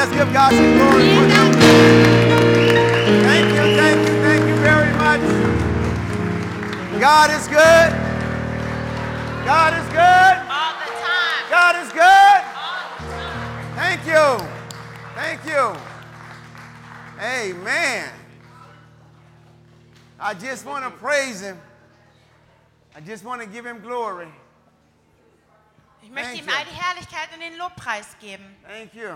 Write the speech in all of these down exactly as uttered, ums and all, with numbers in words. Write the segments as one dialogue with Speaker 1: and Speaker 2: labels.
Speaker 1: let's give God some glory.
Speaker 2: Vielen Dank.
Speaker 1: Thank you, thank you, thank you very much. God is good. God is good.
Speaker 2: All the time.
Speaker 1: God is good.
Speaker 2: All the time.
Speaker 1: Thank you. Thank you. Amen. I just want to praise him. I just want to give him glory.
Speaker 2: Ich möchte
Speaker 1: Thank
Speaker 2: ihm
Speaker 1: you.
Speaker 2: all die Herrlichkeit und den Lobpreis geben.
Speaker 1: Thank you.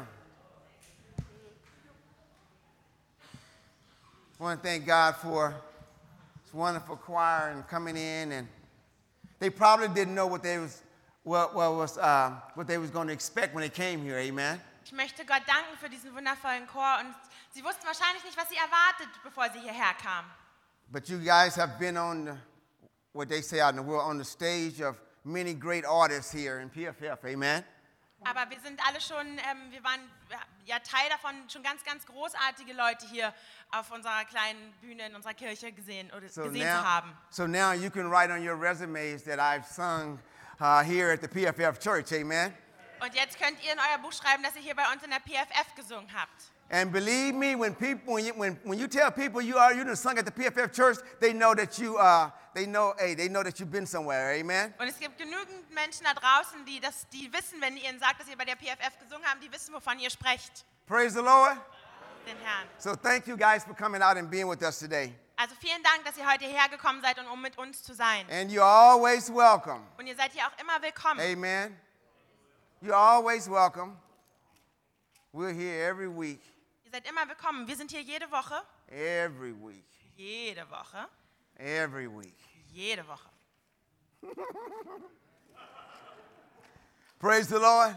Speaker 1: I want to thank God for this wonderful choir and coming in, and they probably didn't know what they was what, what was uh, what they was going to expect when they came here. Amen.
Speaker 2: Ich möchte Gott danken für diesen wundervollen Chor und sie wussten wahrscheinlich nicht, was sie erwartet, bevor sie hierher kamen.
Speaker 1: But you guys have been on the, what they say out in the world, on the stage of many great artists here in P F F. Amen.
Speaker 2: Aber wir sind alle schon, ähm, wir waren ja Teil davon, schon ganz, ganz großartige Leute hier auf unserer kleinen Bühne in unserer Kirche gesehen oder
Speaker 1: So
Speaker 2: gesehen
Speaker 1: now,
Speaker 2: zu haben.
Speaker 1: so now you can write on your resumes that I've sung uh, here at the P F F Church. Amen.
Speaker 2: Und jetzt könnt ihr in euer Buch schreiben, dass ihr hier bei uns in der P F F gesungen habt.
Speaker 1: And believe me, when people, when you, when, when you tell people you are, you done sung at the P F F Church, they know that you, uh, they know, hey, they know that you've been somewhere. Amen.
Speaker 2: Und es gibt genügend Menschen da draußen, die das, die wissen, wenn ihr ihnen sagt, dass ihr bei der P F F gesungen habt, die wissen, wovon ihr sprecht.
Speaker 1: Praise the Lord.
Speaker 2: Den Herrn.
Speaker 1: So thank you guys for coming out and being with us today.
Speaker 2: Also vielen Dank, dass ihr heute hierher gekommen seid, und um mit uns zu sein.
Speaker 1: And you're always welcome.
Speaker 2: Und ihr seid hier auch immer willkommen.
Speaker 1: Amen. You're always welcome. We're here every week.
Speaker 2: Ihr seid immer willkommen. Wir sind hier jede Woche.
Speaker 1: Every week.
Speaker 2: Jede Woche.
Speaker 1: Every week.
Speaker 2: Jede Woche.
Speaker 1: Praise the Lord.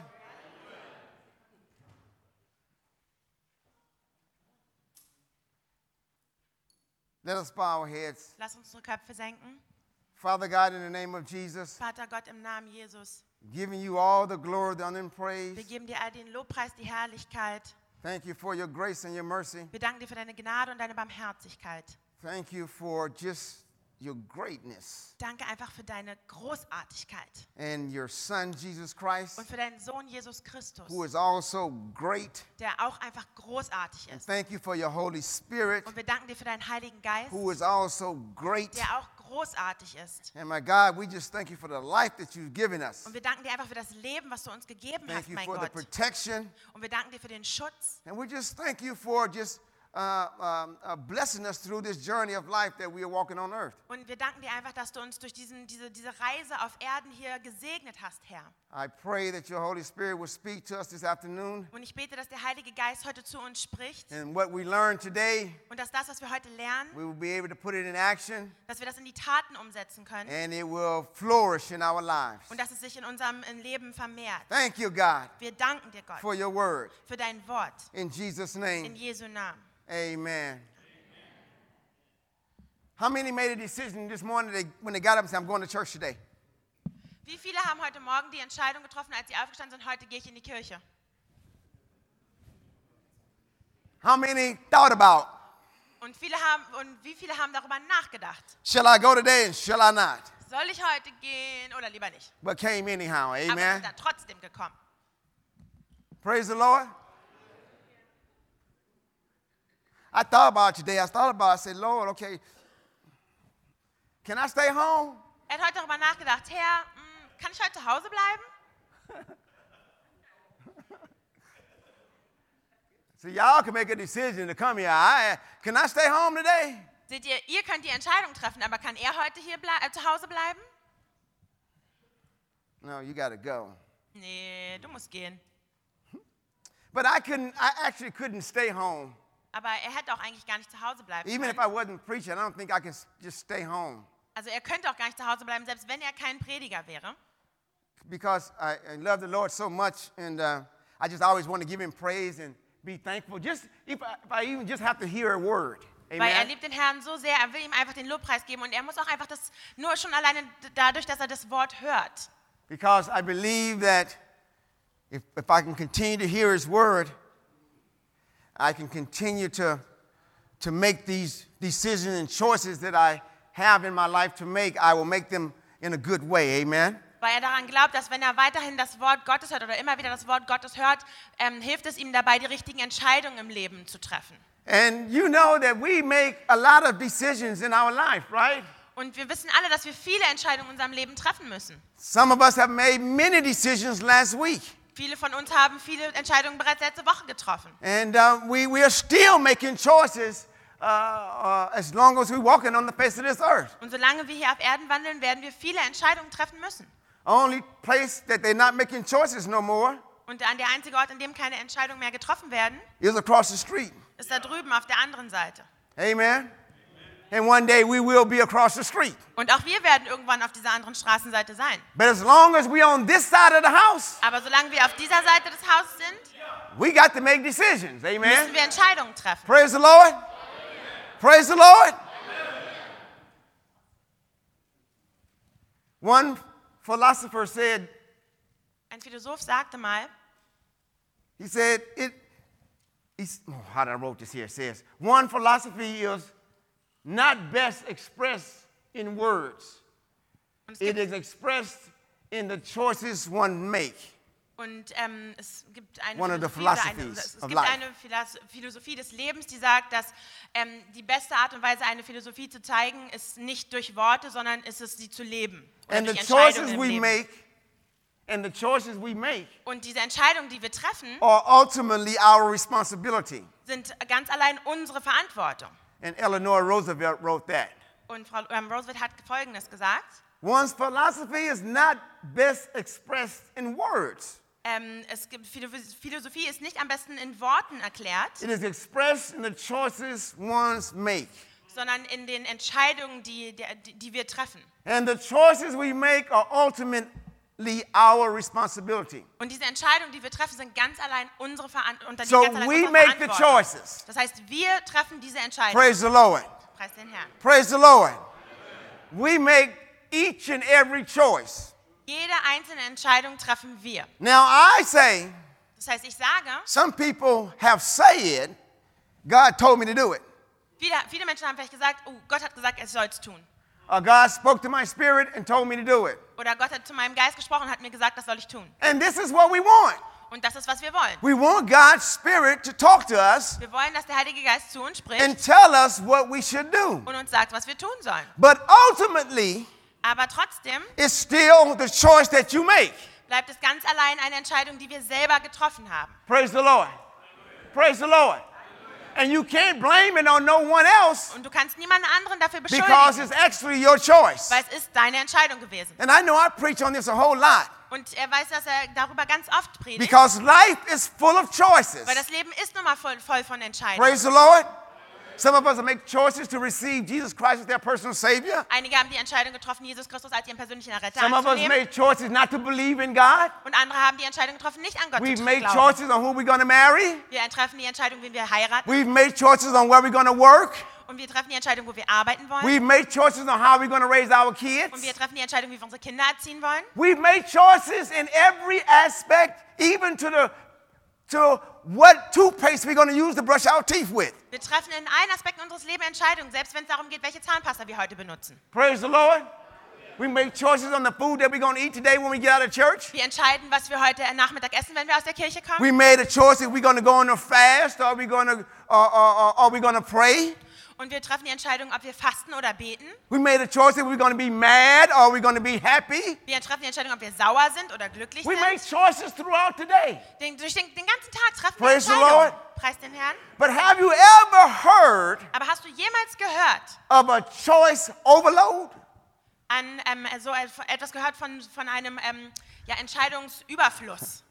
Speaker 1: Let us bow our heads.
Speaker 2: Lass uns unsere Köpfe senken.
Speaker 1: Father God, in the name of Jesus,
Speaker 2: Vater Gott, im Namen Jesus,
Speaker 1: giving you all the glory, the honor, and praise.
Speaker 2: wir geben dir all den Lobpreis, die Herrlichkeit.
Speaker 1: Thank you for your grace and your mercy.
Speaker 2: Wir danken dir für deine Gnade und deine Barmherzigkeit.
Speaker 1: Thank you for just your greatness.
Speaker 2: Danke einfach für deine Großartigkeit
Speaker 1: And your Son, Jesus Christ,
Speaker 2: und für deinen Sohn Jesus Christus,
Speaker 1: who is also great.
Speaker 2: der auch einfach großartig
Speaker 1: And
Speaker 2: ist.
Speaker 1: thank you for your Holy Spirit,
Speaker 2: Und wir danken dir für deinen Heiligen Geist,
Speaker 1: who is also great.
Speaker 2: der auch großartig ist.
Speaker 1: And my God, we just thank you for the life that you've given us.
Speaker 2: Und wir danken dir einfach für das Leben, was du uns gegeben
Speaker 1: Thank
Speaker 2: hast,
Speaker 1: you
Speaker 2: mein
Speaker 1: for the
Speaker 2: Gott.
Speaker 1: protection.
Speaker 2: Und wir danken dir für den Schutz.
Speaker 1: And we just thank you for just uh, um, uh, blessing us through this journey of life that we are walking on earth.
Speaker 2: Und wir danken dir einfach, dass du uns durch diesen, diese, diese Reise auf Erden hier gesegnet hast, Herr.
Speaker 1: I pray that your Holy Spirit will speak to us this afternoon.
Speaker 2: Und ich bete, dass der Heilige Geist heute zu uns spricht
Speaker 1: And what we learned today,
Speaker 2: und dass das, was wir heute lernen,
Speaker 1: we will be able to put it in action.
Speaker 2: dass wir das in die Taten umsetzen können
Speaker 1: And it will flourish in our lives.
Speaker 2: und dass es sich in unserem Leben vermehrt.
Speaker 1: Thank you, God,
Speaker 2: Wir danken dir, Gott,
Speaker 1: for your word.
Speaker 2: für dein Wort.
Speaker 1: In Jesus'
Speaker 2: In
Speaker 1: name,
Speaker 2: Jesu Namen.
Speaker 1: amen. How many made a decision this morning they, when they got up and said, I'm going to church today?
Speaker 2: Wie viele haben heute Morgen die Entscheidung getroffen, als sie aufgestanden sind, heute gehe ich in die Kirche?
Speaker 1: How many thought about,
Speaker 2: Und, viele haben, und wie viele haben darüber nachgedacht?
Speaker 1: shall I go today and shall I not?
Speaker 2: Soll ich heute gehen oder lieber nicht?
Speaker 1: But came anyhow,
Speaker 2: Aber sind
Speaker 1: amen.
Speaker 2: dann trotzdem gekommen.
Speaker 1: Praise the Lord. I thought about today. I thought about it. I said, Lord, okay, can I stay home?
Speaker 2: Er hat heute darüber nachgedacht, Herr, mh, kann ich heute zu Hause bleiben?
Speaker 1: So y'all can make a decision to come here. I, can I stay home today?
Speaker 2: Seht ihr, ihr könnt die Entscheidung treffen, aber kann er heute hier blei- äh, zu Hause bleiben?
Speaker 1: No, you got to go.
Speaker 2: Nee, du musst gehen.
Speaker 1: But I couldn't, I actually couldn't stay home.
Speaker 2: Aber er hätte auch eigentlich gar nicht zu Hause bleiben
Speaker 1: Even if
Speaker 2: können.
Speaker 1: I wasn't preaching, I don't think I can s- just stay home.
Speaker 2: Also er könnte auch gar nicht zu Hause bleiben, selbst wenn er kein Prediger wäre.
Speaker 1: Because I, I love the Lord so much, and uh, I just always want to give him praise and be thankful. Just if I, if I even just have to hear a word.
Speaker 2: Weil er
Speaker 1: Amen.
Speaker 2: liebt den Herrn so sehr, er will ihm einfach den Lobpreis geben und er muss auch einfach das, nur schon alleine d- dadurch, dass er das Wort hört.
Speaker 1: Because I believe that if, if I can continue to hear his word, I can continue to, to make these decisions and choices that I have in my life to make. I will make them in a good way. Amen.
Speaker 2: Weil er daran glaubt, dass wenn er weiterhin das Wort Gottes hört oder immer wieder das Wort Gottes hört, ähm, hilft es ihm dabei, die richtigen Entscheidungen im Leben zu treffen.
Speaker 1: And you know that we make a lot of decisions in our life, right?
Speaker 2: Und wir wissen alle, dass wir viele Entscheidungen in unserem Leben treffen müssen.
Speaker 1: Some of us have made many decisions last week.
Speaker 2: Viele von uns haben viele Entscheidungen bereits letzte Woche getroffen.
Speaker 1: And uh, we, we are still making choices uh, uh, as long as we're walking on the face of this earth.
Speaker 2: Und solange wir hier auf Erden wandeln, werden wir viele Entscheidungen treffen müssen.
Speaker 1: Only place that they're not making choices no more
Speaker 2: Und an der einzige Ort, an dem keine Entscheidungen mehr getroffen werden,
Speaker 1: is across the street.
Speaker 2: ist da drüben auf der anderen Seite.
Speaker 1: Amen. And one day we will be across the street.
Speaker 2: Und auch wir werden irgendwann auf dieser anderen Straßenseite sein.
Speaker 1: But as long as we're on this side of the house,
Speaker 2: Aber solange wir auf dieser Seite des Hauses sind,
Speaker 1: we got to make decisions.
Speaker 2: müssen
Speaker 1: Amen.
Speaker 2: wir Entscheidungen treffen.
Speaker 1: Praise the Lord. Praise the Lord. One philosopher said,
Speaker 2: Ein Philosoph sagte mal,
Speaker 1: he said, it, he's, oh, how did I wrote this here? It says, one philosophy is not best expressed in words.
Speaker 2: und es
Speaker 1: It
Speaker 2: gibt,
Speaker 1: is expressed in the choices one make.
Speaker 2: und, ähm, es gibt eine
Speaker 1: One of the
Speaker 2: Philosophie, oder eine,
Speaker 1: philosophies
Speaker 2: es
Speaker 1: of
Speaker 2: gibt
Speaker 1: life.
Speaker 2: eine Philas- Philosophie des Lebens, die sagt, dass ähm, die beste Art und Weise, eine Philosophie zu zeigen, ist nicht durch Worte, sondern ist es, sie zu leben. Oder
Speaker 1: And the
Speaker 2: durch Entscheidungen
Speaker 1: choices
Speaker 2: im
Speaker 1: we
Speaker 2: Leben.
Speaker 1: make, and the choices we make
Speaker 2: Und diese Entscheidungen, die wir treffen,
Speaker 1: are ultimately our responsibility.
Speaker 2: sind ganz allein unsere Verantwortung.
Speaker 1: And Eleanor Roosevelt wrote that.
Speaker 2: Und Frau ähm, Roosevelt hat Folgendes gesagt.
Speaker 1: One's philosophy is not best expressed in words.
Speaker 2: Ähm, es gibt, Philosophie ist nicht am besten in Worten erklärt,
Speaker 1: It is expressed in the choices ones make.
Speaker 2: sondern in den Entscheidungen, die, die, die wir treffen.
Speaker 1: And the choices we make are ultimately our responsibility.
Speaker 2: Und diese Entscheidungen, die wir treffen, sind ganz allein unsere Verantwortung.
Speaker 1: So we make the choices.
Speaker 2: Das heißt, wir treffen diese Entscheidungen.
Speaker 1: Praise the Lord.
Speaker 2: Preis den Herrn.
Speaker 1: Praise the Lord. We make each and every choice.
Speaker 2: Jede einzelne Entscheidung treffen wir.
Speaker 1: Now I say,
Speaker 2: Das heißt, ich sage,
Speaker 1: some people have said, God told me to do it.
Speaker 2: viele, viele Menschen haben vielleicht gesagt, oh, Gott hat gesagt, ich soll es tun.
Speaker 1: Or God spoke to my spirit and told me to do it.
Speaker 2: Oder Gott hat zu meinem Geist gesprochen und hat mir gesagt, das soll ich tun.
Speaker 1: And this is what we want.
Speaker 2: Und das ist, was wir wollen.
Speaker 1: We want God's spirit to talk to us
Speaker 2: Wir wollen, dass der Heilige Geist zu uns spricht
Speaker 1: and tell us what we should do.
Speaker 2: und uns sagt, was wir tun sollen.
Speaker 1: But ultimately,
Speaker 2: Aber trotzdem
Speaker 1: it's still the choice that you make.
Speaker 2: bleibt es ganz allein eine Entscheidung, die wir selber getroffen haben.
Speaker 1: Praise the Lord. Praise the Lord. And you can't blame it on no one else
Speaker 2: Und du kannst niemanden anderen dafür
Speaker 1: because
Speaker 2: beschuldigen,
Speaker 1: it's actually your choice.
Speaker 2: weil es ist deine Entscheidung gewesen.
Speaker 1: And I know I preach on this a whole lot
Speaker 2: Und er weiß, dass er darüber ganz oft predigt,
Speaker 1: because life is full of choices.
Speaker 2: weil das Leben ist nun mal voll, voll von Entscheidungen.
Speaker 1: Praise the Lord. Some of us make choices to receive Jesus Christ as their personal Savior.
Speaker 2: Einige haben die Entscheidung getroffen, Jesus Christus als ihren persönlichen Retter
Speaker 1: Some of us
Speaker 2: anzunehmen.
Speaker 1: made choices not to believe in God.
Speaker 2: Und andere haben die Entscheidung getroffen, nicht an Gott
Speaker 1: We've
Speaker 2: zu
Speaker 1: made
Speaker 2: glauben.
Speaker 1: choices on who we're going to marry.
Speaker 2: Wir treffen die Entscheidung, wen wir heiraten.
Speaker 1: We've made choices on where we're going to work.
Speaker 2: Und wir treffen die Entscheidung, wo wir arbeiten wollen.
Speaker 1: We've made choices on how we're going to raise our
Speaker 2: Und wir
Speaker 1: kids.
Speaker 2: treffen die Entscheidung, wie wir unsere Kinder erziehen wollen.
Speaker 1: We've made choices in every aspect, even to the to what toothpaste we're going to use to brush our teeth with.
Speaker 2: Wir treffen in allen Aspekten unseres Lebens Entscheidungen, selbst wenn es darum geht, welche Zahnpasta wir heute benutzen.
Speaker 1: Praise the Lord. We make choices on the food that we're going to eat today when we get out of church.
Speaker 2: Wir entscheiden, was wir heute Nachmittag essen, wenn wir aus der Kirche kommen.
Speaker 1: We made a choice if we're going to go on a fast or we're going to or, or, or, or we're going to pray.
Speaker 2: Und wir treffen die Entscheidung, ob wir fasten oder beten.
Speaker 1: We made a choice if we're going to be mad or we're going to be happy.
Speaker 2: Wir treffen die Entscheidung, ob wir sauer sind oder glücklich
Speaker 1: We make
Speaker 2: sind.
Speaker 1: choices throughout the day.
Speaker 2: Den, durch den, den ganzen Tag treffen
Speaker 1: Praise the
Speaker 2: wir Entscheidungen.
Speaker 1: Lord.
Speaker 2: Preis den Herrn.
Speaker 1: But have you ever heard
Speaker 2: Aber hast du jemals gehört,
Speaker 1: of a choice overload?
Speaker 2: an, ähm, so etwas gehört von, von einem ähm, ja, Entscheidungsüberfluss?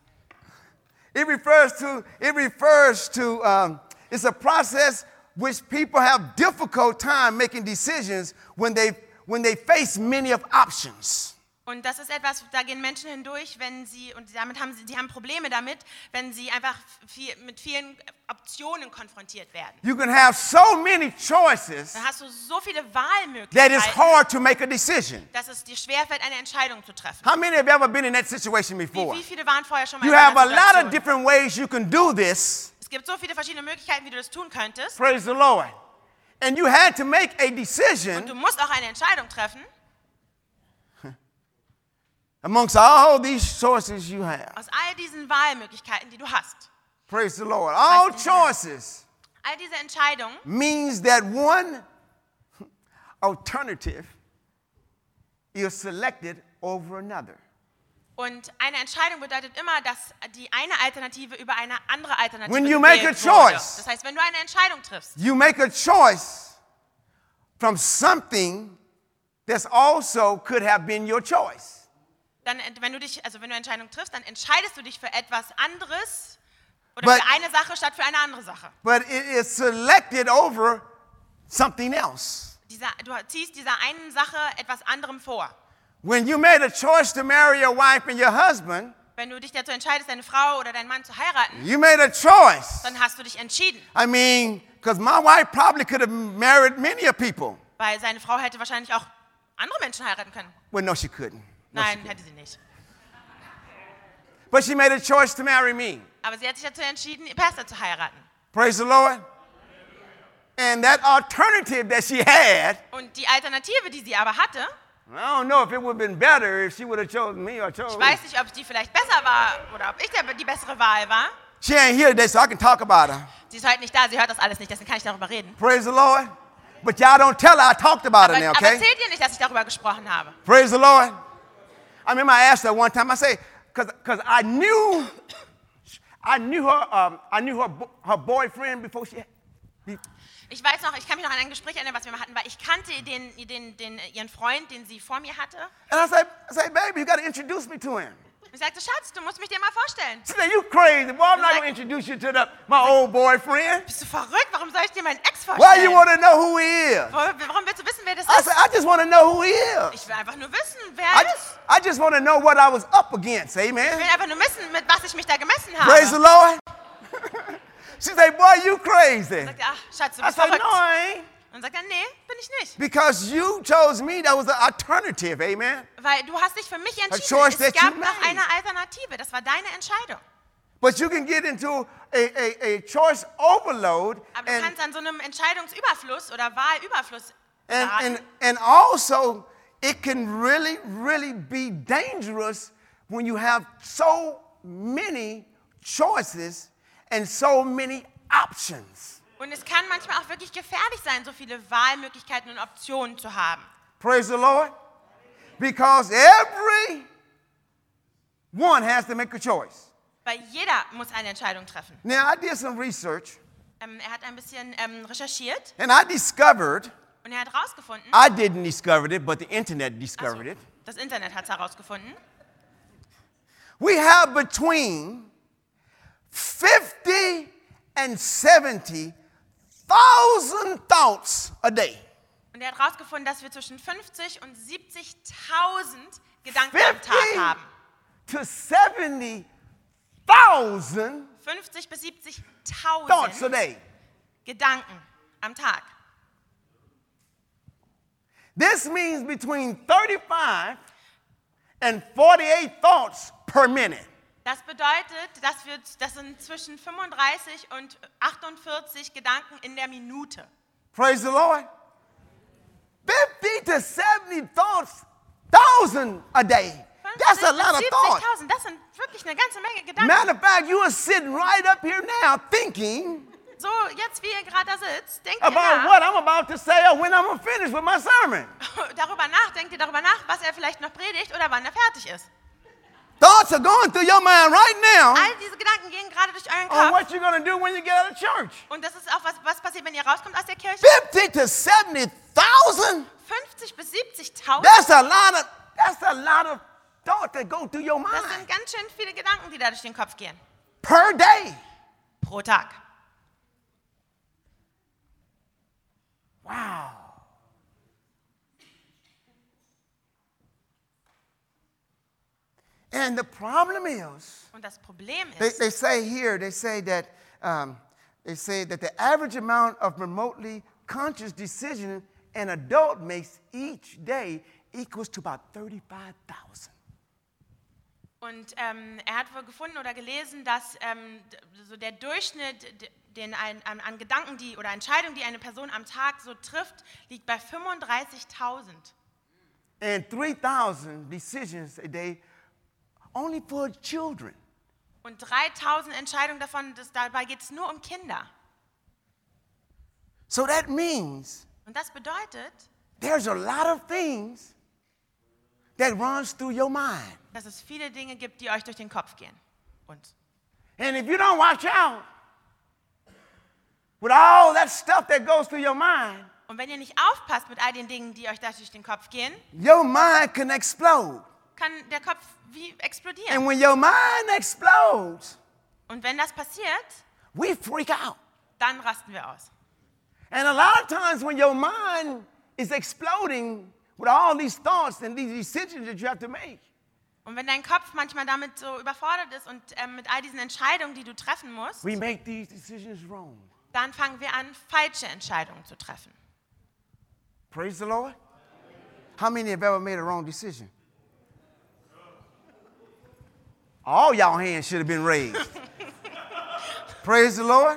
Speaker 1: It refers to, it refers to, um, it's a process which people have difficult time making decisions when they, when they face many of options.
Speaker 2: Und das ist etwas, da gehen Menschen hindurch, wenn sie, und damit haben sie, die haben Probleme damit, wenn sie einfach viel, mit vielen Optionen konfrontiert werden.
Speaker 1: You can have so many choices
Speaker 2: Dann hast du so viele
Speaker 1: that it's
Speaker 2: Wahlmöglichkeiten,
Speaker 1: hard to make a decision.
Speaker 2: dass es dir schwerfällt, eine Entscheidung zu treffen.
Speaker 1: How many have ever been in that situation
Speaker 2: Wie,
Speaker 1: before?
Speaker 2: wie viele waren vorher schon mal
Speaker 1: You
Speaker 2: in
Speaker 1: have a
Speaker 2: einer
Speaker 1: lot of
Speaker 2: Situation?
Speaker 1: different ways you can do this.
Speaker 2: Es gibt so viele verschiedene Möglichkeiten, wie du das tun könntest.
Speaker 1: Praise the Lord. And you had to make a
Speaker 2: Und
Speaker 1: decision
Speaker 2: du musst auch eine Entscheidung treffen.
Speaker 1: amongst all these choices you have.
Speaker 2: Aus all diesen Wahlmöglichkeiten, die du hast.
Speaker 1: Praise the Lord. All
Speaker 2: Preis den Herrn.
Speaker 1: choices
Speaker 2: All diese Entscheidungen
Speaker 1: means that one alternative is selected over another.
Speaker 2: und eine Entscheidung bedeutet immer, dass die eine Alternative über eine andere Alternative
Speaker 1: When you make a
Speaker 2: gewählt wurde.
Speaker 1: choice.
Speaker 2: Das heißt, wenn du eine Entscheidung triffst,
Speaker 1: You make a choice from something that's also could have been your choice.
Speaker 2: dann, wenn du dich, also wenn du eine Entscheidung triffst, dann entscheidest du dich für etwas anderes oder
Speaker 1: But-
Speaker 2: für eine Sache statt für eine andere Sache.
Speaker 1: But it is selected over something else.
Speaker 2: Dieser, du ziehst dieser einen Sache etwas anderem vor.
Speaker 1: When you made a choice to marry your wife and your husband,
Speaker 2: Wenn du dich dazu entscheidest, deine Frau oder deinen Mann zu heiraten,
Speaker 1: you made a choice.
Speaker 2: dann hast du dich entschieden.
Speaker 1: I mean, because my wife probably could have married many of people.
Speaker 2: Weil seine Frau hätte wahrscheinlich auch andere Menschen heiraten können.
Speaker 1: Well, no, she couldn't. No, she
Speaker 2: Nein,
Speaker 1: couldn't.
Speaker 2: hätte sie nicht.
Speaker 1: But she made a choice to marry me.
Speaker 2: Aber sie hat sich dazu entschieden, Pastor zu heiraten.
Speaker 1: Praise the Lord. And that alternative that she had,
Speaker 2: Und die Alternative, die sie aber hatte,
Speaker 1: I don't know if it would have been better if she would have chosen me or chosen
Speaker 2: ich weiß nicht, ob die vielleicht besser war oder ob ich der, die bessere Wahl war.
Speaker 1: She ain't here today, so I can talk about her.
Speaker 2: Sie ist heute nicht da, sie hört das alles nicht, deswegen kann ich darüber reden.
Speaker 1: Praise the Lord. But y'all don't tell her I talked about
Speaker 2: Aber,
Speaker 1: her now,
Speaker 2: aber
Speaker 1: okay?
Speaker 2: erzählt ihr nicht, dass ich darüber gesprochen habe.
Speaker 1: Praise the Lord. I remember I asked her one time, I say, because I knew, I knew her, um, I knew her, bo- her boyfriend before she, be-
Speaker 2: Ich weiß noch, ich kann mich noch an ein Gespräch erinnern, was wir mal hatten, weil ich kannte den, den, den, ihren Freund, den sie vor mir hatte.
Speaker 1: and I said, I said, baby, you got to introduce me to him.
Speaker 2: Ich sagte, Schatz, du musst mich dir mal vorstellen.
Speaker 1: She said, you crazy. Well, I'm not going to introduce you to the, my old boyfriend.
Speaker 2: Bist du verrückt? Warum soll ich dir meinen Ex
Speaker 1: Why
Speaker 2: vorstellen?
Speaker 1: you want to know who he is?
Speaker 2: Warum warum willst du wissen, wer das
Speaker 1: I
Speaker 2: ist?
Speaker 1: said, I just want to know who he is.
Speaker 2: Ich will einfach nur wissen, wer
Speaker 1: I,
Speaker 2: er ist.
Speaker 1: I just want to know what I was up against,
Speaker 2: Ich
Speaker 1: amen.
Speaker 2: will einfach nur wissen, mit was ich mich da gemessen
Speaker 1: Praise the
Speaker 2: habe.
Speaker 1: Lord. She said, boy, you crazy.
Speaker 2: Sagt er, ach, Schatz, du
Speaker 1: I
Speaker 2: bist
Speaker 1: said,
Speaker 2: verrückt.
Speaker 1: no, I ain't.
Speaker 2: Und sagt er, nee, bin ich nicht.
Speaker 1: Because you chose me, that was an alternative, amen.
Speaker 2: Weil du hast dich für mich entschieden.
Speaker 1: choice
Speaker 2: Es
Speaker 1: that
Speaker 2: gab
Speaker 1: you
Speaker 2: noch
Speaker 1: made.
Speaker 2: eine Alternative. Das war deine Entscheidung.
Speaker 1: But you can get into a, a, a choice overload
Speaker 2: Aber du
Speaker 1: and,
Speaker 2: kannst an so einem Entscheidungsüberfluss oder Wahlüberfluss
Speaker 1: and,
Speaker 2: geraten.
Speaker 1: and, and also it can really, really be dangerous when you have so many choices and so many options.
Speaker 2: Und es kann manchmal auch wirklich gefährlich sein, so viele Wahlmöglichkeiten und Optionen zu haben.
Speaker 1: Praise the Lord. Because every one has to make a choice.
Speaker 2: Weil jeder muss eine Entscheidung treffen.
Speaker 1: Now, I did some research
Speaker 2: Ähm, er hat ein bisschen ähm, recherchiert
Speaker 1: and I discovered,
Speaker 2: und er hat herausgefunden,
Speaker 1: I didn't discover it, but the internet discovered it.
Speaker 2: das Internet hat es herausgefunden,
Speaker 1: We have between fifty and seventy thousand thoughts a day.
Speaker 2: und er hat herausgefunden, dass wir zwischen fünfzig und siebzigtausend Gedanken am Tag
Speaker 1: fifty
Speaker 2: haben.
Speaker 1: to seventy thousand
Speaker 2: fünfzig bis
Speaker 1: thoughts a
Speaker 2: siebzigtausend
Speaker 1: day.
Speaker 2: Gedanken am Tag.
Speaker 1: This means between thirty-five and forty-eight thoughts per minute.
Speaker 2: Das bedeutet, dass wir, das sind zwischen fünfunddreißig und achtundvierzig Gedanken in der Minute.
Speaker 1: Praise the Lord. fifty to seventy thoughts, thousand a day. That's a lot of thoughts.
Speaker 2: siebzigtausend, das sind wirklich eine ganze Menge Gedanken.
Speaker 1: Matter of fact, you are sitting right up here now thinking
Speaker 2: So, jetzt wie ihr gerade da sitzt, denkt ihr
Speaker 1: about
Speaker 2: nach,
Speaker 1: what I'm about to say or when I'm going to finish with my sermon.
Speaker 2: darüber nach, denkt ihr darüber nach, was er vielleicht noch predigt oder wann er fertig ist.
Speaker 1: Thoughts are going through your mind right now
Speaker 2: All diese Gedanken gehen gerade durch euren
Speaker 1: on
Speaker 2: Kopf.
Speaker 1: what you're going to do when you get out of church.
Speaker 2: Und das ist auch, was, was passiert, wenn ihr rauskommt aus der Kirche.
Speaker 1: fifty to seventy thousand?
Speaker 2: fünfzig bis siebzigtausend,
Speaker 1: That's a lot of that's a lot of thought that go through your
Speaker 2: das sind
Speaker 1: mind
Speaker 2: ganz schön viele Gedanken, die da durch den Kopf gehen.
Speaker 1: per day.
Speaker 2: Pro Tag.
Speaker 1: Wow. And the problem is,
Speaker 2: Und das Problem
Speaker 1: they,
Speaker 2: ist,
Speaker 1: they say here, they say that um, they say that the average amount of remotely conscious decision an adult makes each day equals to about thirty-five thousand.
Speaker 2: und ähm, er hat wohl gefunden oder gelesen, dass ähm, d- so der Durchschnitt, d- den ein, an, an Gedanken die, oder Entscheidungen, die eine Person am Tag so trifft, liegt bei fünfunddreißigtausend.
Speaker 1: And three thousand decisions a day only for children.
Speaker 2: Und dreitausend Entscheidungen davon, das, dabei geht es nur um Kinder.
Speaker 1: So that means
Speaker 2: Und das bedeutet,
Speaker 1: there's a lot of things that runs through your mind.
Speaker 2: dass es viele Dinge gibt, die euch durch den Kopf gehen. Und
Speaker 1: And if you don't watch out with all that stuff that goes through your mind,
Speaker 2: Und wenn ihr nicht aufpasst mit all den Dingen, die euch da durch den Kopf gehen,
Speaker 1: your mind can explode.
Speaker 2: kann der Kopf wie explodieren.
Speaker 1: And when your mind explodes,
Speaker 2: Und wenn das passiert,
Speaker 1: we freak out.
Speaker 2: dann rasten wir aus.
Speaker 1: And a lot of times when your mind is exploding with all these thoughts and these decisions that you have to make,
Speaker 2: Und wenn dein Kopf manchmal damit so überfordert ist und ähm, mit all diesen Entscheidungen, die du treffen musst,
Speaker 1: we make these decisions wrong.
Speaker 2: dann fangen wir an, falsche Entscheidungen zu treffen.
Speaker 1: Praise the Lord. How many have ever made a wrong decision? All y'all hands should have been raised. Praise the Lord.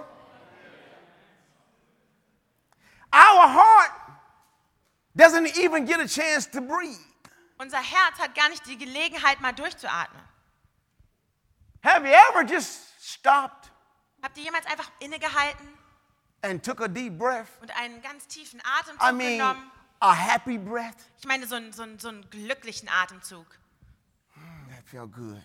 Speaker 1: Our heart doesn't even get a chance to breathe.
Speaker 2: Unser Herz hat gar nicht die Gelegenheit, mal durchzuatmen.
Speaker 1: Have you ever just stopped
Speaker 2: Habt ihr jemals einfach innegehalten
Speaker 1: and took a deep breath?
Speaker 2: und einen ganz tiefen
Speaker 1: I
Speaker 2: Atemzug
Speaker 1: mean,
Speaker 2: genommen?
Speaker 1: a happy breath.
Speaker 2: Ich meine, so einen, so einen, so einen glücklichen Atemzug.
Speaker 1: That felt good.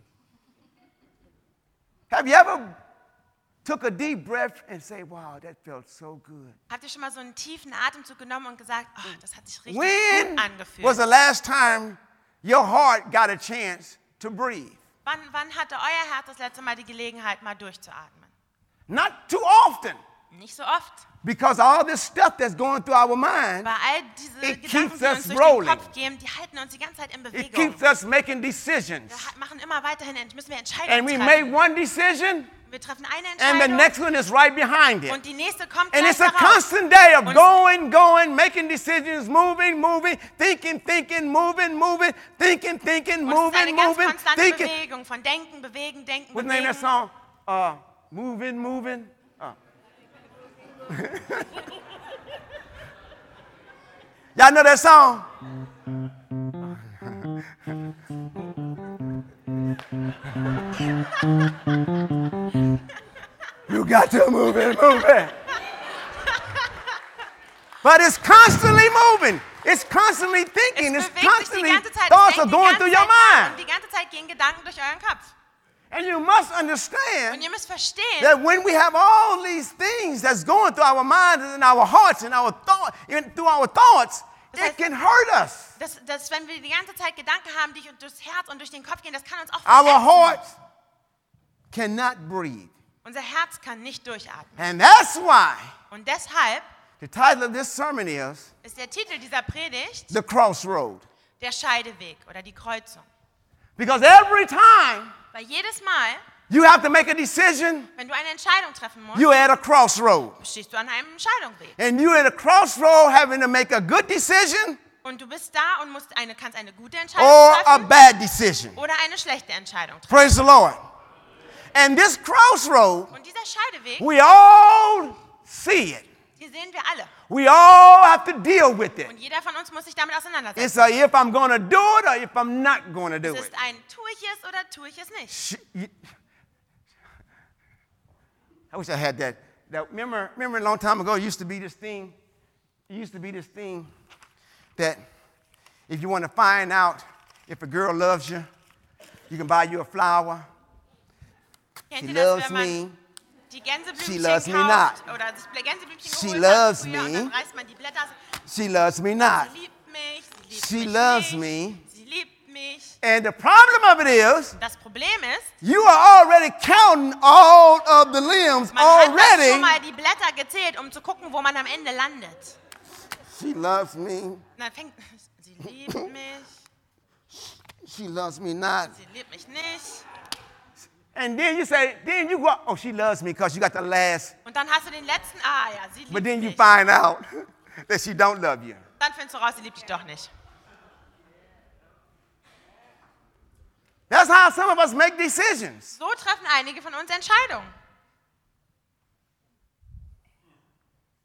Speaker 1: Have you ever took a deep breath and say, wow, that felt so good?
Speaker 2: Habt ihr schon mal so einen tiefen Atemzug genommen und gesagt, oh, das hat sich richtig
Speaker 1: When
Speaker 2: gut angefühlt?
Speaker 1: was the last time your heart got a chance to breathe?
Speaker 2: Wann, wann hatte euer Herz das letzte Mal die Gelegenheit, mal durchzuatmen?
Speaker 1: Not too often,
Speaker 2: Nicht so oft.
Speaker 1: because all this stuff that's going through our mind,
Speaker 2: Weil all diese
Speaker 1: It
Speaker 2: Gedanken,
Speaker 1: keeps
Speaker 2: die uns
Speaker 1: us
Speaker 2: durch
Speaker 1: rolling.
Speaker 2: den Kopf gehen, die halten uns die ganze Zeit in
Speaker 1: it
Speaker 2: Bewegung.
Speaker 1: keeps us making decisions.
Speaker 2: Wir ha- machen immer weiterhin, müssen wir
Speaker 1: And
Speaker 2: Entscheidungen
Speaker 1: we make
Speaker 2: treffen.
Speaker 1: one decision,
Speaker 2: Wir treffen eine
Speaker 1: and the
Speaker 2: Entscheidung
Speaker 1: next one is right behind it.
Speaker 2: und die nächste kommt
Speaker 1: And
Speaker 2: gleich
Speaker 1: it's a
Speaker 2: darauf.
Speaker 1: constant day of
Speaker 2: Und-
Speaker 1: going, going, making decisions, moving, moving, thinking, thinking, moving, moving, thinking, thinking,
Speaker 2: Und es ist eine
Speaker 1: moving,
Speaker 2: ganz
Speaker 1: moving,
Speaker 2: konstante
Speaker 1: thinking.
Speaker 2: Bewegung von Denken, Bewegen, Denken,
Speaker 1: What's the name of that
Speaker 2: Bewegen.
Speaker 1: song? Uh, moving, moving. Uh. Y'all know that song? You got to move it, move it. But it's constantly moving. It's constantly thinking.
Speaker 2: Es
Speaker 1: It's
Speaker 2: bewegt sich die
Speaker 1: constantly,
Speaker 2: ganze Zeit.
Speaker 1: thoughts
Speaker 2: Es
Speaker 1: are
Speaker 2: denkt die
Speaker 1: going
Speaker 2: ganze
Speaker 1: through
Speaker 2: Zeit
Speaker 1: your
Speaker 2: nach
Speaker 1: mind.
Speaker 2: Und die ganze Zeit gehen Gedanken durch euren Kopf.
Speaker 1: And you must
Speaker 2: Und
Speaker 1: understand
Speaker 2: ihr müsst verstehen,
Speaker 1: that when we have all these things that's going through our minds and our hearts and our thought, even through our thoughts,
Speaker 2: Das
Speaker 1: it
Speaker 2: heißt-
Speaker 1: can hurt us.
Speaker 2: dass, dass wenn wir die ganze Zeit Gedanken haben, die durchs Herz und durch den Kopf gehen, das kann uns auch
Speaker 1: Our
Speaker 2: verletzen.
Speaker 1: hearts cannot breathe.
Speaker 2: Unser Herz kann nicht durchatmen.
Speaker 1: And that's why
Speaker 2: Und deshalb
Speaker 1: the title of this sermon is
Speaker 2: ist der Titel dieser Predigt
Speaker 1: The Crossroad.
Speaker 2: der Scheideweg oder die Kreuzung.
Speaker 1: Because every time
Speaker 2: Weil jedes Mal,
Speaker 1: you have to make a decision,
Speaker 2: wenn du eine Entscheidung treffen musst,
Speaker 1: you're at a crossroad.
Speaker 2: stehst du an einem Entscheidungsweg.
Speaker 1: And you're at a crossroad having to make a good decision
Speaker 2: Und du bist da und musst eine, kannst eine gute Entscheidung
Speaker 1: or a
Speaker 2: treffen
Speaker 1: bad decision.
Speaker 2: oder eine schlechte Entscheidung treffen.
Speaker 1: Praise the Lord. And this crossroad,
Speaker 2: Und dieser Scheideweg,
Speaker 1: we all see it.
Speaker 2: die sehen wir alle.
Speaker 1: We all have to deal with it.
Speaker 2: Und jeder von uns muss sich damit auseinandersetzen.
Speaker 1: It's a if I'm going to do it or if I'm not going to do
Speaker 2: Es
Speaker 1: it.
Speaker 2: ist ein, tue ich es oder tue ich es nicht.
Speaker 1: Sh- you- I wish I had that. that remember, remember a long time ago, it used to be this thing. It used to be this thing that if you want to find out if a girl loves you, you can buy you a flower.
Speaker 2: Kennt
Speaker 1: She
Speaker 2: ihr das,
Speaker 1: loves
Speaker 2: wenn man
Speaker 1: me.
Speaker 2: die Gänseblümchen
Speaker 1: She loves me
Speaker 2: kauft
Speaker 1: not.
Speaker 2: oder das Gänseblümchen
Speaker 1: She
Speaker 2: geholt
Speaker 1: loves
Speaker 2: hat früher und
Speaker 1: me.
Speaker 2: dann reißt man die Blätter.
Speaker 1: She loves me not.
Speaker 2: Sie liebt mich, sie liebt
Speaker 1: She
Speaker 2: mich
Speaker 1: loves
Speaker 2: nicht.
Speaker 1: me.
Speaker 2: Sie liebt mich.
Speaker 1: And the problem of it is,
Speaker 2: Das Problem ist,
Speaker 1: you are already counting all of the limbs
Speaker 2: man hat dann schon
Speaker 1: already.
Speaker 2: mal die Blätter gezählt, um zu gucken, wo man am Ende landet.
Speaker 1: She loves me.
Speaker 2: Und dann fängt, sie liebt mich,
Speaker 1: She loves me not.
Speaker 2: sie liebt mich nicht.
Speaker 1: And then you say, then you go, oh, she loves me because you got the last.
Speaker 2: Und dann hast du den letzten, ah ja, sie liebt
Speaker 1: But then you
Speaker 2: mich.
Speaker 1: find out that she don't love you.
Speaker 2: Dann findest du raus, sie liebt dich doch nicht.
Speaker 1: That's how some of us make decisions.
Speaker 2: So treffen einige von uns Entscheidungen.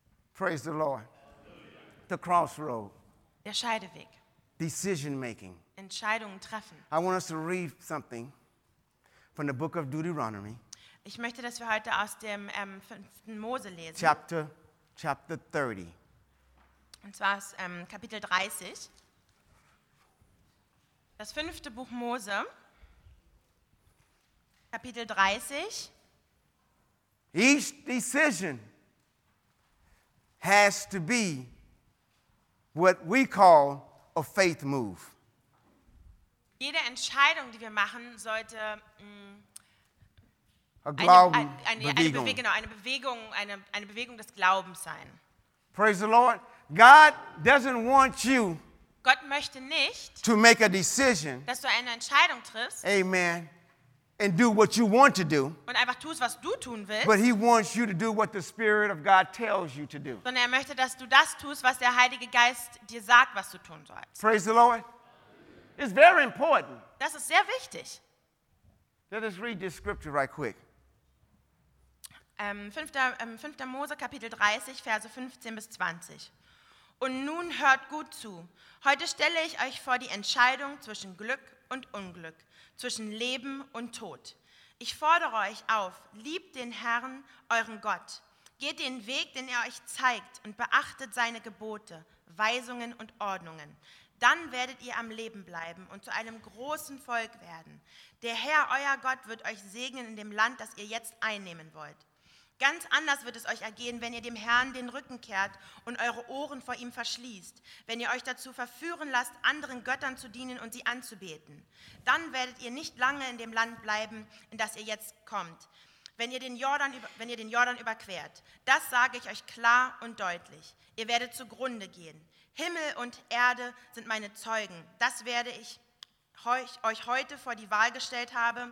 Speaker 1: Praise the Lord. The crossroad,
Speaker 2: Der Scheideweg.
Speaker 1: decision making.
Speaker 2: Entscheidungen treffen.
Speaker 1: I want us to read something from the book of Deuteronomy,
Speaker 2: Ich möchte, dass wir heute aus dem ähm, fünften Mose lesen.
Speaker 1: chapter, chapter thirty.
Speaker 2: Und zwar aus ähm, Kapitel dreißig. Das fünfte Buch Mose, Kapitel dreißig.
Speaker 1: Each decision has to be what we call a faith move.
Speaker 2: Jede Entscheidung, die wir machen, sollte mh,
Speaker 1: A
Speaker 2: eine,
Speaker 1: Glauben
Speaker 2: eine, eine, eine,
Speaker 1: Bewegung.
Speaker 2: Bewe genau, eine, Bewegung, eine, eine Bewegung des Glaubens sein.
Speaker 1: Praise the Lord. God doesn't want you
Speaker 2: Gott möchte nicht,
Speaker 1: to make a decision,
Speaker 2: dass du eine Entscheidung triffst
Speaker 1: amen, and do what you want to do,
Speaker 2: und einfach tust, was du tun willst,
Speaker 1: but He wants you to do what the Spirit of God tells you to do.
Speaker 2: sondern er möchte, dass du das tust, was der Heilige Geist dir sagt, was du tun sollst.
Speaker 1: Praise the Lord. It's very important.
Speaker 2: Das ist sehr wichtig.
Speaker 1: Let us read this scripture right quick.
Speaker 2: Ähm, fünfter Ähm, fünfter Mose, Kapitel dreißig, Verse fünfzehn bis zwanzig. Und nun hört gut zu. Heute stelle ich euch vor die Entscheidung zwischen Glück und Unglück, zwischen Leben und Tod. Ich fordere euch auf, liebt den Herrn, euren Gott. Geht den Weg, den er euch zeigt, und beachtet seine Gebote, Weisungen und Ordnungen. Dann werdet ihr am Leben bleiben und zu einem großen Volk werden. Der Herr, euer Gott, wird euch segnen in dem Land, das ihr jetzt einnehmen wollt. Ganz anders wird es euch ergehen, wenn ihr dem Herrn den Rücken kehrt und eure Ohren vor ihm verschließt, wenn ihr euch dazu verführen lasst, anderen Göttern zu dienen und sie anzubeten. Dann werdet ihr nicht lange in dem Land bleiben, in das ihr jetzt kommt, wenn ihr den Jordan, wenn ihr den Jordan überquert. Das sage ich euch klar und deutlich. Ihr werdet zugrunde gehen. Himmel und Erde sind meine Zeugen. Das werde ich euch heute vor die Wahl gestellt habe,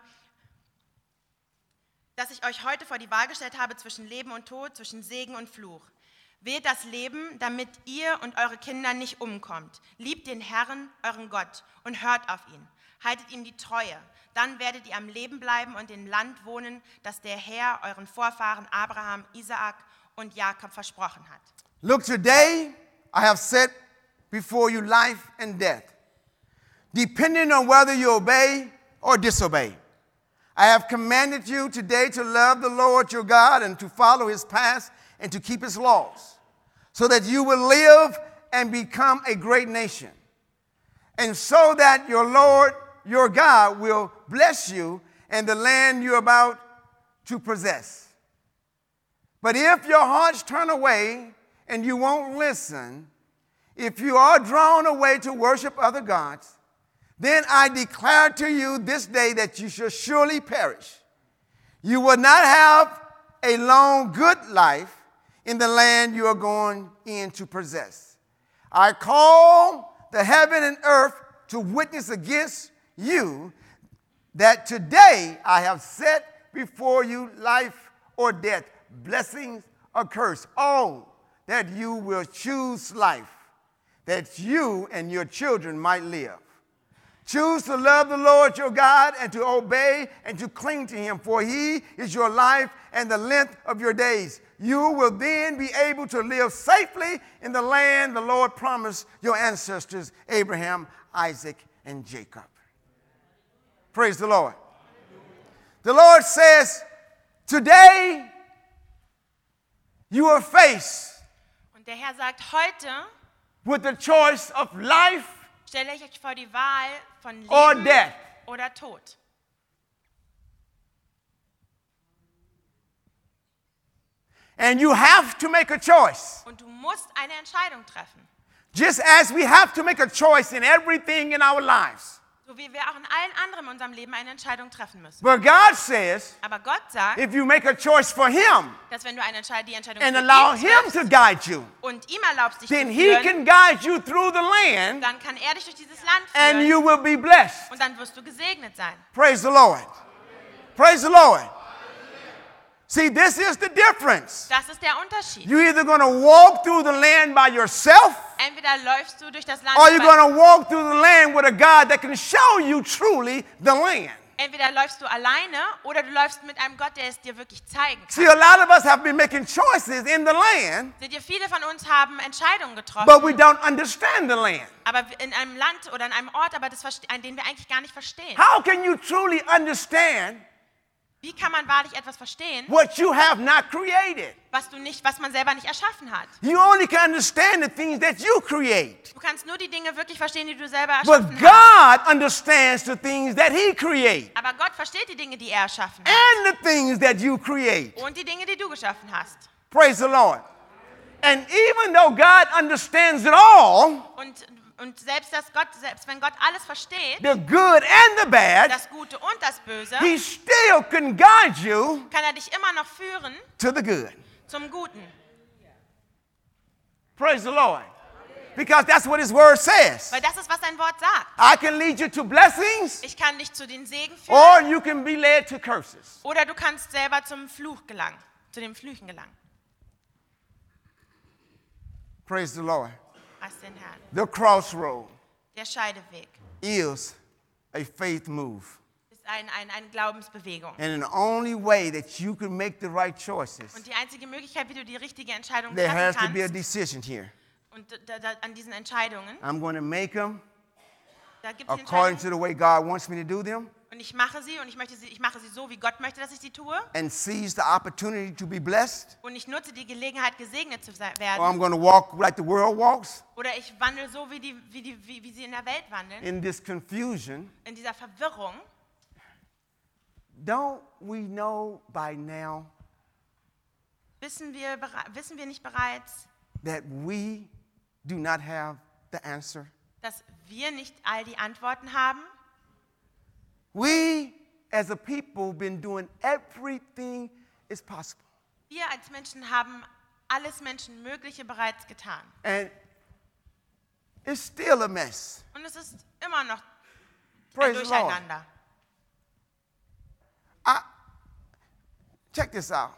Speaker 2: dass ich euch heute vor die Wahl gestellt habe zwischen Leben und Tod, zwischen Segen und Fluch. Wählt das Leben, damit ihr und eure Kinder nicht umkommt. Liebt den Herrn, euren Gott, und hört auf ihn. Haltet ihm die Treue. Dann werdet ihr am Leben bleiben und in dem Land wohnen, das der Herr euren Vorfahren Abraham, Isaak und Jakob versprochen hat.
Speaker 1: Look, today I have set before you life and death, depending on whether you obey or disobey. I have commanded you today to love the Lord your God and to follow his paths and to keep his laws, so that you will live and become a great nation, and so that your Lord your God will bless you and the land you're about to possess. But if your hearts turn away and you won't listen, if you are drawn away to worship other gods, then I declare to you this day that you shall surely perish. You will not have a long, good life in the land you are going in to possess. I call the heaven and earth to witness against you that today I have set before you life or death, blessings or curse. Oh, that you will choose life, that you and your children might live. Choose to love the Lord your God and to obey and to cling to him, for he is your life and the length of your days. You will then be able to live safely in the land the Lord promised your ancestors, Abraham, Isaac, and Jacob. Praise the Lord. The Lord says, today you are faced
Speaker 2: Und der Herr sagt, heute
Speaker 1: with the choice of life
Speaker 2: stelle ich euch vor die Wahl von
Speaker 1: or
Speaker 2: Leben
Speaker 1: death.
Speaker 2: oder Tod.
Speaker 1: And you have to make a choice.
Speaker 2: Und du musst eine Entscheidung treffen.
Speaker 1: Just as we have to make a choice in everything in our lives.
Speaker 2: So wie wir auch in allen anderen in unserem Leben eine Entscheidung treffen müssen.
Speaker 1: But God says,
Speaker 2: Aber Gott sagt,
Speaker 1: if you make a choice for him
Speaker 2: dass wenn du eine Entscheidung, die Entscheidung
Speaker 1: and
Speaker 2: für
Speaker 1: allow
Speaker 2: ihn
Speaker 1: him
Speaker 2: triffst
Speaker 1: to guide you,
Speaker 2: und ihm erlaubst, dich
Speaker 1: then
Speaker 2: zu
Speaker 1: he
Speaker 2: führen,
Speaker 1: can guide you through the land
Speaker 2: dann kann er dich durch dieses Land
Speaker 1: and
Speaker 2: führen
Speaker 1: you will be blessed.
Speaker 2: und dann wirst du gesegnet sein.
Speaker 1: Praise the Lord. Praise the Lord. See, this is the difference.
Speaker 2: Das ist der Unterschied.
Speaker 1: You're either going to walk through the land by yourself,
Speaker 2: Entweder läufst du durch das Land,
Speaker 1: or you're
Speaker 2: bei-
Speaker 1: going to walk through the land with a God that can show you truly the land.
Speaker 2: Entweder läufst du alleine oder du läufst mit einem Gott, der es dir wirklich zeigen
Speaker 1: See,
Speaker 2: kann.
Speaker 1: a lot of us have been making choices in the land,
Speaker 2: Seht ihr, viele von uns haben Entscheidungen getroffen,
Speaker 1: but we don't understand the land.
Speaker 2: aber in einem Land oder in einem Ort, aber das, verste- den wir eigentlich gar nicht verstehen.
Speaker 1: How can you truly understand
Speaker 2: Wie kann man wahrlich etwas verstehen,
Speaker 1: what you have not created?
Speaker 2: was du nicht, was man selber nicht erschaffen hat?
Speaker 1: You only can understand the things that you create.
Speaker 2: Du kannst nur die Dinge wirklich verstehen, die du selber
Speaker 1: But
Speaker 2: erschaffen hast.
Speaker 1: God understands the things that He creates
Speaker 2: Aber Gott versteht die Dinge, die er erschaffen hat.
Speaker 1: and the things that you create.
Speaker 2: Und die Dinge, die du geschaffen hast.
Speaker 1: Praise the Lord. And even though God understands it all,
Speaker 2: Und, und selbst, dass Gott, selbst wenn Gott alles versteht,
Speaker 1: the good and the bad,
Speaker 2: das Gute und das Böse,
Speaker 1: He still can guide you
Speaker 2: kann er dich immer noch führen
Speaker 1: to the good.
Speaker 2: zum Guten.
Speaker 1: Praise the Lord. Because that's what His Word says.
Speaker 2: Weil das ist, was sein Wort sagt.
Speaker 1: I can lead you to blessings,
Speaker 2: Ich kann dich zu den Segen
Speaker 1: or
Speaker 2: führen
Speaker 1: you can be led to curses.
Speaker 2: oder du kannst selber zum Fluch gelangen, zu den Flüchen gelangen.
Speaker 1: Praise the Lord.
Speaker 2: Preis den Herrn.
Speaker 1: The crossroad
Speaker 2: Der Scheideweg
Speaker 1: is a faith move.
Speaker 2: ist ein, ein, eine Glaubensbewegung.
Speaker 1: And the only way that you can make the right choices,
Speaker 2: Und die einzige Möglichkeit, wie du die richtige Entscheidung
Speaker 1: there has
Speaker 2: treffen
Speaker 1: to be a
Speaker 2: kannst,
Speaker 1: decision here.
Speaker 2: und da, da, an diesen Entscheidungen,
Speaker 1: I'm going to make them
Speaker 2: da gibt es
Speaker 1: according to
Speaker 2: Entscheidungen,
Speaker 1: the way God wants me to do them
Speaker 2: und ich mache sie und ich möchte sie, ich mache sie so, wie Gott möchte, dass ich sie tue.
Speaker 1: and seize the opportunity to be blessed.
Speaker 2: Und ich nutze die Gelegenheit, gesegnet zu sein-
Speaker 1: Or
Speaker 2: werden.
Speaker 1: I'm going to walk like the world walks
Speaker 2: Oder ich wandle so, wie, die, wie, die, wie, wie sie in der Welt wandeln,
Speaker 1: in this confusion.
Speaker 2: in dieser Verwirrung.
Speaker 1: Don't we know by now
Speaker 2: Wissen wir, bere- wissen wir nicht bereits,
Speaker 1: that we do not have the answer?
Speaker 2: dass wir nicht all die Antworten haben?
Speaker 1: We as a people been doing everything is possible.
Speaker 2: Wir als Menschen haben alles Menschenmögliche bereits getan.
Speaker 1: And it's still a mess.
Speaker 2: Und es ist immer noch ein
Speaker 1: Praise the Lord.
Speaker 2: Durcheinander.
Speaker 1: I, check this out.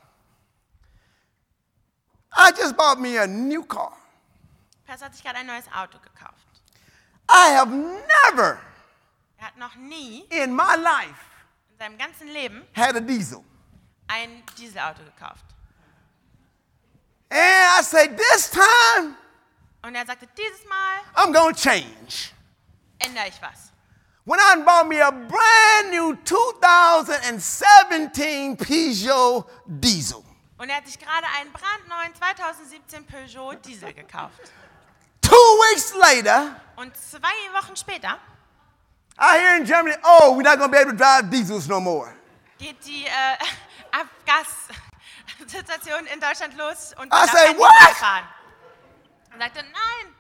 Speaker 1: I just bought me a new car.
Speaker 2: Pers hat sich gerade ein neues Auto gekauft.
Speaker 1: I have never
Speaker 2: Er hat noch nie
Speaker 1: in my life
Speaker 2: in seinem ganzen Leben
Speaker 1: had a diesel.
Speaker 2: ein Dieselauto gekauft.
Speaker 1: And I said, this time
Speaker 2: Und er sagte, dieses Mal
Speaker 1: I'm going to change.
Speaker 2: ändere ich was.
Speaker 1: When I bought me a brand new two thousand seventeen Peugeot diesel.
Speaker 2: Und er hat sich gerade einen brandneuen zweitausendsiebzehn Peugeot Diesel gekauft.
Speaker 1: Two weeks later,
Speaker 2: Und zwei Wochen später
Speaker 1: I hear in Germany, oh, we're not going to be able to drive diesels no more.
Speaker 2: geht die äh, Abgassituation in Deutschland los und
Speaker 1: I
Speaker 2: man darf
Speaker 1: say,
Speaker 2: kein
Speaker 1: what?
Speaker 2: Diesel fahren. Er sagte, nein,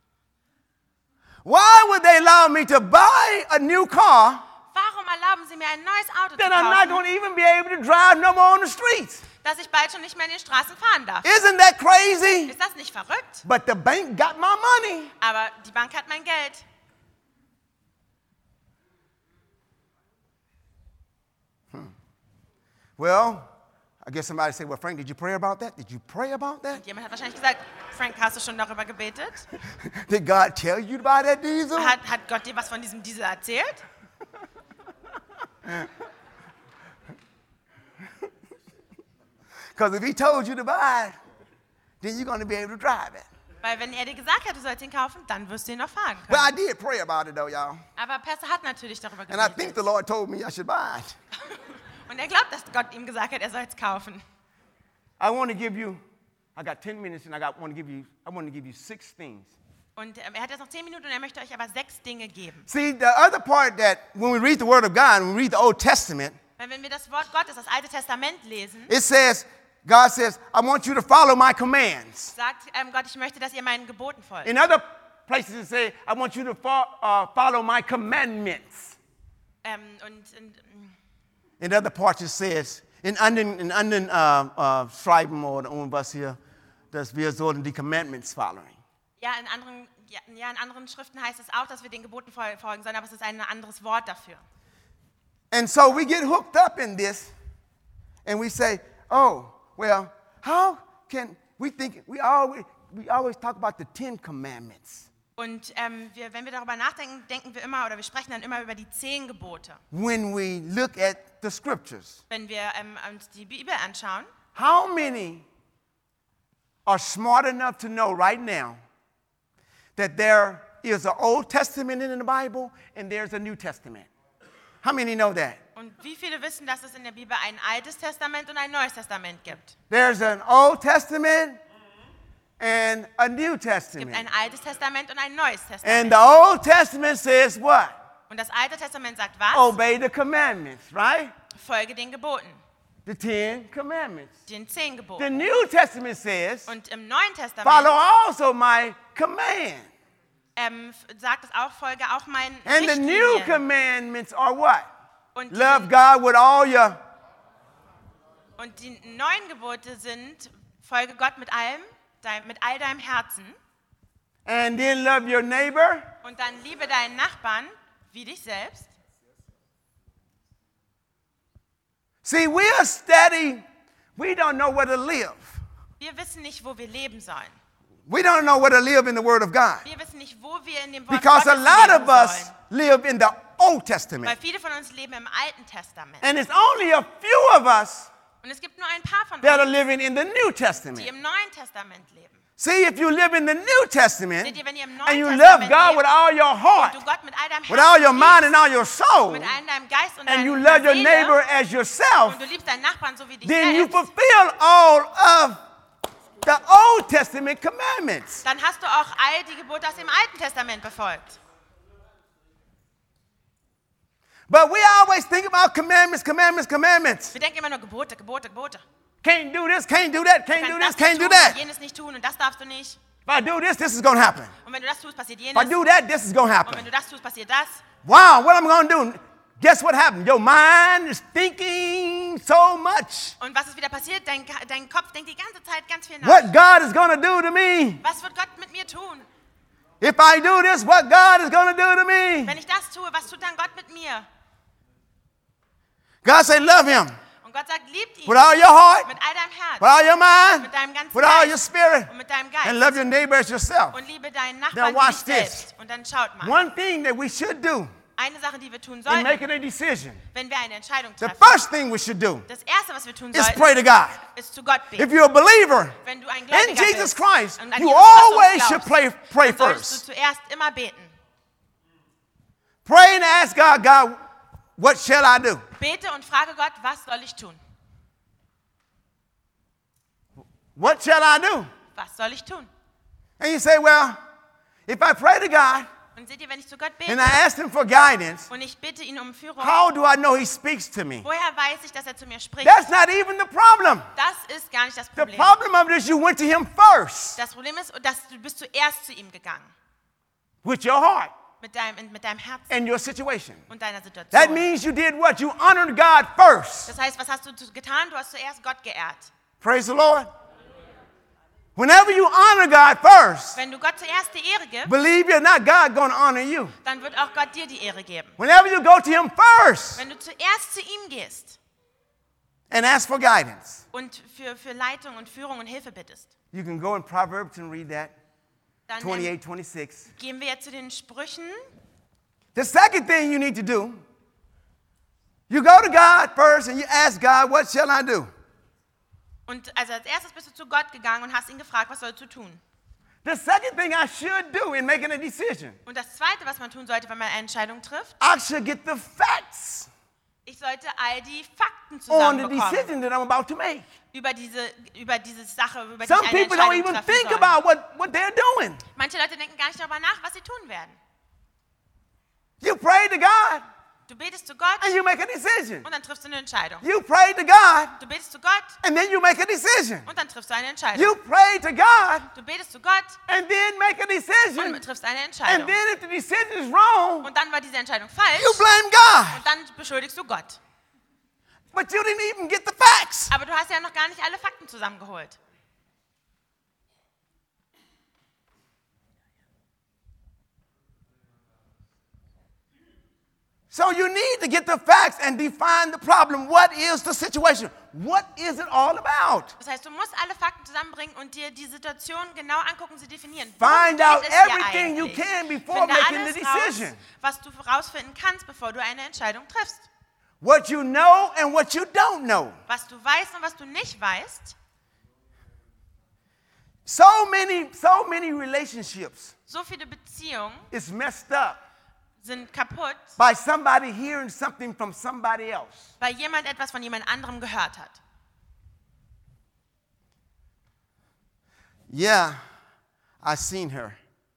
Speaker 1: Why would they allow me to buy a new car
Speaker 2: warum erlauben Sie mir ein neues Auto zu
Speaker 1: that I'm not
Speaker 2: kaufen,
Speaker 1: going to even be able to drive no more on the streets?
Speaker 2: dass ich bald schon nicht mehr in den Straßen fahren darf?
Speaker 1: Isn't that crazy?
Speaker 2: Ist das nicht verrückt?
Speaker 1: But the bank got my money.
Speaker 2: Aber die Bank hat mein Geld.
Speaker 1: Well, I guess somebody say, well, Frank, did you pray about that? Did you pray about that?
Speaker 2: Und jemand hat wahrscheinlich gesagt, Frank, hast du schon darüber gebetet?
Speaker 1: Did God tell you to buy that diesel?
Speaker 2: Hat, hat Gott dir was von diesem Diesel erzählt?
Speaker 1: Because if he told you to buy it, then you're going to be able to drive it.
Speaker 2: Weil wenn er dir gesagt hat, du sollst ihn kaufen, dann wirst du ihn noch fahren
Speaker 1: But
Speaker 2: können.
Speaker 1: I did pray about it, though, y'all.
Speaker 2: Aber Pastor hat natürlich darüber
Speaker 1: And I think
Speaker 2: gebetet.
Speaker 1: the Lord told me I should buy it.
Speaker 2: Und er glaubt, dass Gott ihm gesagt hat, er soll es kaufen.
Speaker 1: I want to give you, I got ten minutes and I got, want to give you, I want to give you six things.
Speaker 2: Und ähm, er hat jetzt noch zehn Minuten und er möchte euch aber sechs Dinge geben.
Speaker 1: See, the other part that when we read the Word of God, when we read the Old Testament,
Speaker 2: Weil wenn wir das Wort Gottes, das Alte Testament lesen,
Speaker 1: it says, God says, I want you to follow my commands.
Speaker 2: sagt ähm, Gott, ich möchte, dass ihr meinen Geboten folgt.
Speaker 1: In other places, it says, I want you to fo- uh, follow my commandments.
Speaker 2: Ähm, und, und mm,
Speaker 1: In other parts, it says, in anderen, in anderen uh, uh, Schreiben oder irgendwas hier, dass wir sollen die Commandments following.
Speaker 2: ja, in anderen, ja, ja, in anderen Schriften heißt es auch, dass wir den Geboten fol- folgen sollen, aber es ist ein anderes Wort dafür.
Speaker 1: And so we get hooked up in this, and we say, oh, well, how can we think, we always, we always talk about the Ten Commandments.
Speaker 2: Und ähm, wir, wenn wir darüber nachdenken, denken wir immer oder wir sprechen dann immer über die zehn Gebote.
Speaker 1: when we look at the scriptures.
Speaker 2: Wenn wir ähm, uns die Bibel anschauen,
Speaker 1: How many are smart enough to know right now that there is an Old Testament in the Bible and there's a New Testament? How many know that?
Speaker 2: und wie viele wissen, dass es in der Bibel ein Altes Testament und ein Neues Testament gibt?
Speaker 1: There's an Old Testament and a New
Speaker 2: Es gibt
Speaker 1: Testament.
Speaker 2: ein Altes Testament und ein Neues
Speaker 1: And
Speaker 2: Testament.
Speaker 1: the Old Testament says what?
Speaker 2: Und das Alte Testament sagt was?
Speaker 1: Obey the commandments, right?
Speaker 2: Folge den Geboten,
Speaker 1: The Ten Commandments.
Speaker 2: den zehn
Speaker 1: The
Speaker 2: Geboten.
Speaker 1: New Testament says,
Speaker 2: Und im Neuen Testament
Speaker 1: follow also my command.
Speaker 2: ähm, f- sagt es auch, folge auch meinen
Speaker 1: And the new
Speaker 2: Richtlinien.
Speaker 1: commandments are what?
Speaker 2: Und
Speaker 1: Love
Speaker 2: die,
Speaker 1: God with all your,
Speaker 2: und die neuen Gebote sind, folge Gott mit allem, dein, mit all deinem Herzen
Speaker 1: and then love your neighbor.
Speaker 2: und dann liebe deinen Nachbarn wie dich selbst.
Speaker 1: See, we are steady. We don't know where to live.
Speaker 2: Wir wissen nicht, wo wir leben sollen.
Speaker 1: We don't know where to live in the Word of God.
Speaker 2: Wir wissen nicht, wo wir in dem Wort
Speaker 1: Because a
Speaker 2: Gottes
Speaker 1: lot
Speaker 2: leben
Speaker 1: of us
Speaker 2: sollen.
Speaker 1: live in the Old
Speaker 2: Weil
Speaker 1: Testament.
Speaker 2: viele von uns leben im Alten Testament.
Speaker 1: And it's only a few of us
Speaker 2: Und es gibt nur ein paar von
Speaker 1: that are
Speaker 2: uns,
Speaker 1: living in the New
Speaker 2: die
Speaker 1: Testament.
Speaker 2: im Neuen Testament leben.
Speaker 1: See, if you live in the New Testament
Speaker 2: Seht ihr, wenn ihr im
Speaker 1: and
Speaker 2: Neuen
Speaker 1: you love
Speaker 2: Testament
Speaker 1: God with
Speaker 2: lebt
Speaker 1: all your
Speaker 2: und
Speaker 1: heart,
Speaker 2: du Gott mit all deinem
Speaker 1: with all your
Speaker 2: Herzen
Speaker 1: mind and
Speaker 2: liebst,
Speaker 1: all your soul,
Speaker 2: mit all deinem Geist und
Speaker 1: and you
Speaker 2: deiner
Speaker 1: love your
Speaker 2: Seele,
Speaker 1: neighbor as yourself,
Speaker 2: und du liebst deinen Nachbarn so wie dich
Speaker 1: then you
Speaker 2: selbst,
Speaker 1: fulfill all of the Old Testament commandments.
Speaker 2: dann hast du auch all die Gebote aus dem Alten Testament befolgt.
Speaker 1: But we always think about commandments, commandments, commandments.
Speaker 2: Wir denken immer nur Gebote, Gebote, Gebote.
Speaker 1: Can't do this, can't do that,
Speaker 2: Du
Speaker 1: can't do
Speaker 2: kannst
Speaker 1: this,
Speaker 2: das
Speaker 1: can't
Speaker 2: nicht
Speaker 1: do
Speaker 2: tun,
Speaker 1: that.
Speaker 2: und jenes nicht tun und das darfst du nicht.
Speaker 1: If I do this, this is going to happen.
Speaker 2: Und wenn du das tust, passiert
Speaker 1: If I
Speaker 2: jenes.
Speaker 1: do that, this is going to
Speaker 2: Und wenn
Speaker 1: happen.
Speaker 2: du das tust, passiert das.
Speaker 1: Wow, what am I going to do? Guess what happened? Your mind is thinking so much.
Speaker 2: Und was ist wieder passiert? Dein, dein Kopf denkt die ganze Zeit ganz viel nach.
Speaker 1: What God is going to do to me.
Speaker 2: Was wird Gott mit mir tun?
Speaker 1: If I do this, what God is going to do to me.
Speaker 2: Wenn ich das tue, was tut dann Gott mit mir?
Speaker 1: God say, love him
Speaker 2: Und Gott sagt, liebt ihn
Speaker 1: with all your heart,
Speaker 2: mit all deinem Herz,
Speaker 1: with all your mind,
Speaker 2: mit deinem ganzen
Speaker 1: with all your
Speaker 2: Geist
Speaker 1: spirit,
Speaker 2: und mit deinem
Speaker 1: and
Speaker 2: Geist.
Speaker 1: love your neighbor as yourself.
Speaker 2: Und liebe deinen Nachbarn
Speaker 1: Now
Speaker 2: wie
Speaker 1: watch
Speaker 2: dich
Speaker 1: this.
Speaker 2: selbst. Und dann schaut mal.
Speaker 1: One thing that we should do
Speaker 2: Eine Sache, die wir tun
Speaker 1: in
Speaker 2: sollten,
Speaker 1: making a decision,
Speaker 2: wenn wir eine Entscheidung
Speaker 1: the
Speaker 2: treffen.
Speaker 1: first thing we should do
Speaker 2: Das Erste, was wir tun
Speaker 1: is
Speaker 2: sollten,
Speaker 1: pray to God.
Speaker 2: ist zu Gott beten.
Speaker 1: If you're a believer
Speaker 2: Wenn du ein
Speaker 1: in
Speaker 2: Gläubiger
Speaker 1: Jesus
Speaker 2: bist
Speaker 1: Christ,
Speaker 2: und an
Speaker 1: you
Speaker 2: Jesus Christus
Speaker 1: always should
Speaker 2: glaubst,
Speaker 1: pray, pray
Speaker 2: dann solltest
Speaker 1: first.
Speaker 2: du zuerst immer beten.
Speaker 1: Pray and ask God, God, what shall I do?
Speaker 2: Bete und frage Gott, was soll ich tun?
Speaker 1: What shall I do?
Speaker 2: Was soll ich tun?
Speaker 1: And you say, well, if I pray to God
Speaker 2: Und seht ihr, wenn ich zu Gott bete
Speaker 1: and I ask him for guidance,
Speaker 2: und ich bitte ihn um Führung,
Speaker 1: how do I know he speaks to me?
Speaker 2: woher weiß ich, dass er zu mir spricht?
Speaker 1: That's not even the problem.
Speaker 2: Das ist gar nicht das
Speaker 1: The
Speaker 2: Problem.
Speaker 1: problem of it is you went to him first
Speaker 2: Das Problem ist, dass du bist zuerst zu ihm gegangen.
Speaker 1: with your heart
Speaker 2: Mit deinem, mit deinem Herzen
Speaker 1: and your situation.
Speaker 2: und deiner
Speaker 1: That
Speaker 2: Situation.
Speaker 1: means you did what? You honored God first.
Speaker 2: Das heißt, was hast du zu- getan? Du hast zuerst Gott geehrt.
Speaker 1: Praise the Lord. Whenever you honor God first,
Speaker 2: Wenn du Gott zuerst die Ehre gibst,
Speaker 1: believe you're not God going to honor you.
Speaker 2: dann wird auch Gott dir die Ehre geben.
Speaker 1: Whenever you go to him first
Speaker 2: Wenn du zuerst zu ihm gehst
Speaker 1: and ask for guidance,
Speaker 2: und für, für Leitung und Führung und Hilfe bittest,
Speaker 1: you can go in Proverbs and read that,
Speaker 2: dann ähm,
Speaker 1: twenty-eight, twenty-six.
Speaker 2: gehen wir jetzt zu den Sprüchen.
Speaker 1: The second thing you need to do, you go to God first and you ask God, what shall I do?
Speaker 2: Und also als erstes bist du zu Gott gegangen und hast ihn gefragt, was sollst du tun?
Speaker 1: The second thing I should do in making a decision,
Speaker 2: Und das Zweite, was man tun sollte, wenn man eine Entscheidung trifft,
Speaker 1: I should get the facts
Speaker 2: ich sollte all die Fakten
Speaker 1: on the
Speaker 2: zusammenbekommen
Speaker 1: decision that I'm about to make.
Speaker 2: über diese, über diese Sache, über die
Speaker 1: Some
Speaker 2: ich eine
Speaker 1: people don't
Speaker 2: Entscheidung
Speaker 1: even
Speaker 2: treffen
Speaker 1: think
Speaker 2: soll.
Speaker 1: about what, what they're doing.
Speaker 2: Manche Leute denken gar nicht darüber nach, was sie tun werden.
Speaker 1: You pray to God
Speaker 2: Du betest zu Gott
Speaker 1: and you make a decision.
Speaker 2: und dann triffst du eine Entscheidung.
Speaker 1: You pray to God
Speaker 2: Du betest zu Gott
Speaker 1: and then you make a decision.
Speaker 2: und dann triffst du eine Entscheidung.
Speaker 1: You pray to God
Speaker 2: Du betest zu Gott
Speaker 1: and then make a decision.
Speaker 2: und triffst eine
Speaker 1: And
Speaker 2: Entscheidung.
Speaker 1: then if the decision is wrong,
Speaker 2: Und dann war diese Entscheidung falsch
Speaker 1: you blame God.
Speaker 2: und dann beschuldigst du Gott.
Speaker 1: But you didn't even get the facts.
Speaker 2: Aber du hast ja noch gar nicht alle Fakten zusammengeholt.
Speaker 1: So you need to get the facts and define the problem. What is the situation? What is it all about?
Speaker 2: Das heißt, du musst alle Fakten zusammenbringen und dir die Situation genau angucken, sie definieren.
Speaker 1: Find
Speaker 2: Worum
Speaker 1: out
Speaker 2: geht es hier
Speaker 1: everything you
Speaker 2: eigentlich?
Speaker 1: can before
Speaker 2: Finde
Speaker 1: making
Speaker 2: alles
Speaker 1: the
Speaker 2: raus,
Speaker 1: decision.
Speaker 2: was du herausfinden kannst, bevor du eine Entscheidung triffst.
Speaker 1: What you know and what you don't know.
Speaker 2: Was du weißt und was du nicht weißt.
Speaker 1: So many, so many relationships
Speaker 2: So viele Beziehungen
Speaker 1: is messed up
Speaker 2: sind kaputt,
Speaker 1: by somebody hearing something from somebody else.
Speaker 2: weil jemand etwas von jemand anderem gehört hat.
Speaker 1: Yeah, I seen her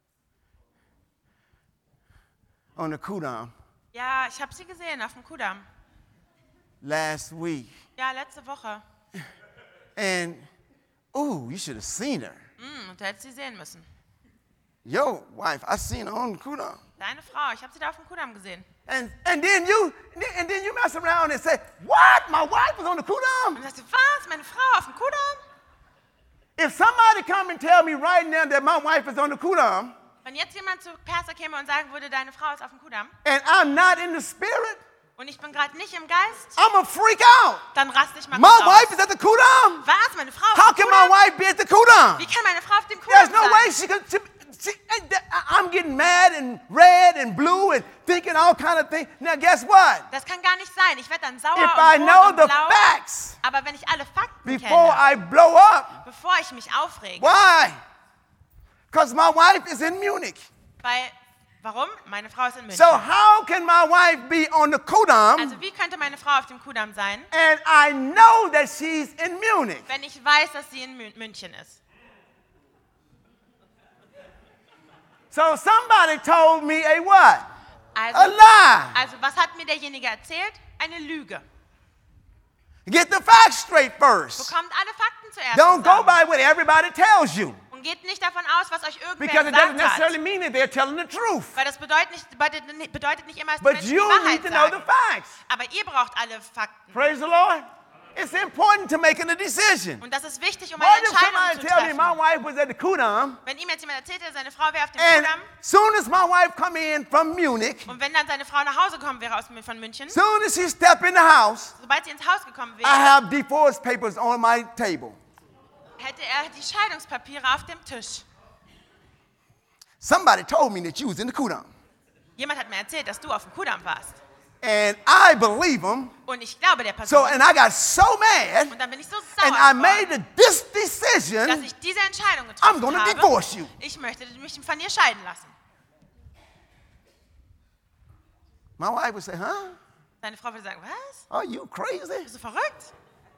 Speaker 1: on the Kudamm
Speaker 2: Ja, ich habe sie gesehen auf dem Kudamm.
Speaker 1: last week.
Speaker 2: Ja, letzte Woche.
Speaker 1: And, ooh, you should have seen her.
Speaker 2: Mm, und du hättest sie sehen müssen.
Speaker 1: Your wife, I seen her on the Kudamm.
Speaker 2: Deine Frau, ich habe sie da auf dem Kudamm gesehen.
Speaker 1: And, and then you and then you mess around and say, what? My wife was on the Kudamm?
Speaker 2: Und sagst du, was? Meine Frau auf dem Kudamm?
Speaker 1: If somebody come and tell me right now that my wife is on the Kudamm,
Speaker 2: Wenn jetzt jemand zu Perser käme und sagen würde, deine Frau ist auf dem Kudamm
Speaker 1: and I'm not in the spirit,
Speaker 2: und ich bin gerade nicht im Geist,
Speaker 1: I'm a freak out.
Speaker 2: dann raste ich mal
Speaker 1: My
Speaker 2: kurz
Speaker 1: wife
Speaker 2: aus.
Speaker 1: is at the Kudamm.
Speaker 2: Was? Meine Frau auf
Speaker 1: How
Speaker 2: dem
Speaker 1: can my
Speaker 2: Kudamm?
Speaker 1: wife be at the Kudamm?
Speaker 2: Wie kann meine Frau auf dem
Speaker 1: There's
Speaker 2: Kudamm
Speaker 1: no way
Speaker 2: sein?
Speaker 1: she could. She, she, I'm getting mad and red and blue and thinking all kind of things. Now, guess what?
Speaker 2: Das kann gar nicht sein. Ich werde dann sauer
Speaker 1: If I
Speaker 2: und
Speaker 1: know
Speaker 2: rot und
Speaker 1: the
Speaker 2: blau.
Speaker 1: facts
Speaker 2: Aber wenn ich alle Fakten
Speaker 1: before
Speaker 2: kenne,
Speaker 1: I blow up,
Speaker 2: bevor ich mich aufrege,
Speaker 1: why? Because my wife is in Munich.
Speaker 2: weil, warum? Meine Frau ist in München.
Speaker 1: So how can my wife be on the Kudamm
Speaker 2: Also wie könnte meine Frau auf dem Kudamm sein,
Speaker 1: and I know that she's in Munich?
Speaker 2: wenn ich weiß, dass sie in Mün- München ist?
Speaker 1: So somebody told me a what?
Speaker 2: Also,
Speaker 1: A lie.
Speaker 2: also was hat mir derjenige erzählt? Eine Lüge.
Speaker 1: Get the facts straight first.
Speaker 2: Bekommt alle Fakten zuerst
Speaker 1: Don't go
Speaker 2: zusammen.
Speaker 1: by what everybody tells you,
Speaker 2: Und geht nicht davon aus, was euch irgendwer
Speaker 1: because it doesn't
Speaker 2: gesagt
Speaker 1: necessarily
Speaker 2: hat.
Speaker 1: mean that they're telling the truth.
Speaker 2: Weil das bedeutet nicht, bedeutet, nicht- bedeutet nicht immer, dass die
Speaker 1: But
Speaker 2: Menschen die
Speaker 1: you
Speaker 2: Wahrheit
Speaker 1: need to know the
Speaker 2: sagen.
Speaker 1: facts.
Speaker 2: Aber ihr braucht alle Fakten.
Speaker 1: Praise the Lord. It's important to making a decision.
Speaker 2: Und das ist wichtig, um
Speaker 1: Why
Speaker 2: eine
Speaker 1: did
Speaker 2: Entscheidung
Speaker 1: somebody
Speaker 2: zu
Speaker 1: tell me my
Speaker 2: treffen.
Speaker 1: wife was at the Kudamm,
Speaker 2: Wenn ihm jetzt jemand erzählt, dass seine Frau wäre auf dem
Speaker 1: and
Speaker 2: Kudamm,
Speaker 1: soon as my wife come in from Munich,
Speaker 2: und wenn dann seine Frau nach Hause gekommen wäre aus, von München,
Speaker 1: soon as she step in the house,
Speaker 2: sobald sie ins Haus gekommen
Speaker 1: I
Speaker 2: wäre,
Speaker 1: have divorce papers on my table.
Speaker 2: hätte er die Scheidungspapiere auf dem Tisch.
Speaker 1: Somebody told me that you was in the Kudamm,
Speaker 2: Jemand hat mir erzählt, dass du auf dem Kudamm warst.
Speaker 1: and I believe them.
Speaker 2: Und ich glaube der
Speaker 1: So,
Speaker 2: Person.
Speaker 1: and I got so mad,
Speaker 2: Und dann bin ich so
Speaker 1: and I
Speaker 2: sauer
Speaker 1: made
Speaker 2: geworden,
Speaker 1: the, this
Speaker 2: dass
Speaker 1: decision.
Speaker 2: ich diese Entscheidung
Speaker 1: I'm
Speaker 2: getroffen
Speaker 1: going to
Speaker 2: habe.
Speaker 1: divorce you.
Speaker 2: Ich möchte mich von dir scheiden lassen.
Speaker 1: My wife would say, "Huh?
Speaker 2: Deine Frau würde sagen, was?
Speaker 1: Are you crazy?"
Speaker 2: Bist du verrückt?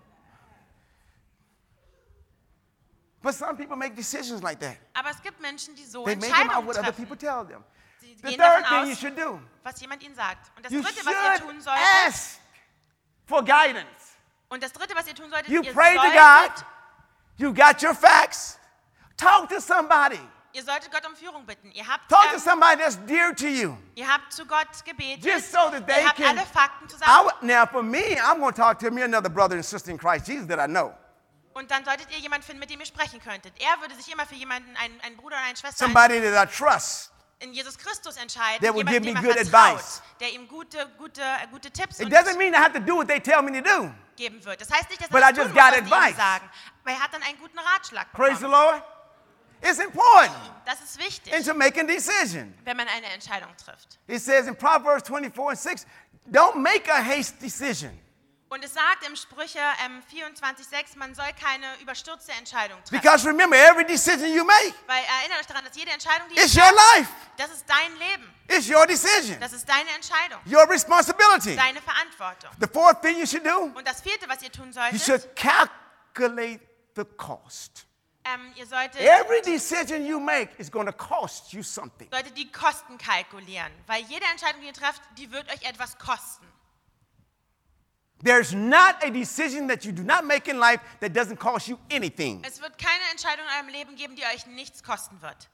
Speaker 1: But some people make decisions like that.
Speaker 2: Aber es gibt Menschen, die so
Speaker 1: They make them out
Speaker 2: Entscheidungen
Speaker 1: what other people
Speaker 2: treffen.
Speaker 1: tell them.
Speaker 2: Sie
Speaker 1: The
Speaker 2: gehen
Speaker 1: third
Speaker 2: davon
Speaker 1: thing you
Speaker 2: aus,
Speaker 1: should do,
Speaker 2: was jemand ihnen sagt. Und das
Speaker 1: you
Speaker 2: Dritte,
Speaker 1: should
Speaker 2: was ihr tun solltet,
Speaker 1: ask for guidance.
Speaker 2: und das Dritte, was ihr tun solltet,
Speaker 1: You
Speaker 2: ihr
Speaker 1: pray to
Speaker 2: solltet,
Speaker 1: God. You got your facts. Talk to somebody.
Speaker 2: ihr solltet Gott um Führung bitten. Ihr habt,
Speaker 1: Talk to
Speaker 2: ähm,
Speaker 1: somebody that's dear to you.
Speaker 2: ihr habt zu Gott gebetet.
Speaker 1: Just so that they
Speaker 2: ihr habt
Speaker 1: can.
Speaker 2: alle Fakten
Speaker 1: I
Speaker 2: zusammen.
Speaker 1: would- now, for me, I'm going to talk to me another brother and sister in Christ Jesus that I know.
Speaker 2: Und dann solltet ihr jemanden finden, mit dem ihr sprechen könntet. Er würde sich immer für jemanden, einen, einen Bruder oder eine Schwester
Speaker 1: Somebody that I trust.
Speaker 2: in Jesus Christus entscheiden,
Speaker 1: That will
Speaker 2: jemanden,
Speaker 1: give me
Speaker 2: dem er
Speaker 1: good
Speaker 2: vertraut,
Speaker 1: advice.
Speaker 2: der ihm gute, gute, gute Tipps
Speaker 1: It
Speaker 2: und
Speaker 1: doesn't mean I have to do what they tell me to do.
Speaker 2: geben wird. Das heißt nicht, dass
Speaker 1: But
Speaker 2: er
Speaker 1: I
Speaker 2: das
Speaker 1: just
Speaker 2: tun muss,
Speaker 1: got
Speaker 2: was die ihm
Speaker 1: advice.
Speaker 2: sagen. Aber er hat dann einen guten Ratschlag
Speaker 1: Praise the
Speaker 2: bekommen.
Speaker 1: Lord. It's important
Speaker 2: Das ist wichtig,
Speaker 1: into making decisions.
Speaker 2: wenn man eine Entscheidung trifft.
Speaker 1: It says in Proverbs twenty-four and six, don't make a haste decision.
Speaker 2: Und es sagt im Sprüche ähm, vierundzwanzig sechs, man soll keine überstürzte Entscheidung treffen.
Speaker 1: Because remember, every decision you make,
Speaker 2: Weil erinnert euch daran, dass jede Entscheidung, die ihr
Speaker 1: it's your
Speaker 2: trefft,
Speaker 1: life.
Speaker 2: das ist dein Leben.
Speaker 1: It's your decision,
Speaker 2: Das ist deine Entscheidung,
Speaker 1: your responsibility.
Speaker 2: deine Verantwortung.
Speaker 1: The fourth thing you should do,
Speaker 2: Und das Vierte, was ihr tun
Speaker 1: you
Speaker 2: solltet,
Speaker 1: should calculate the cost.
Speaker 2: ähm, ihr solltet,
Speaker 1: Every decision you make is going to cost you something.
Speaker 2: solltet die Kosten kalkulieren. Weil jede Entscheidung, die ihr trefft, die wird euch etwas kosten.
Speaker 1: There's not a decision that you do not make in life that doesn't cost you anything.
Speaker 2: Es wird keine Entscheidung in eurem Leben geben, die euch nichts kosten wird.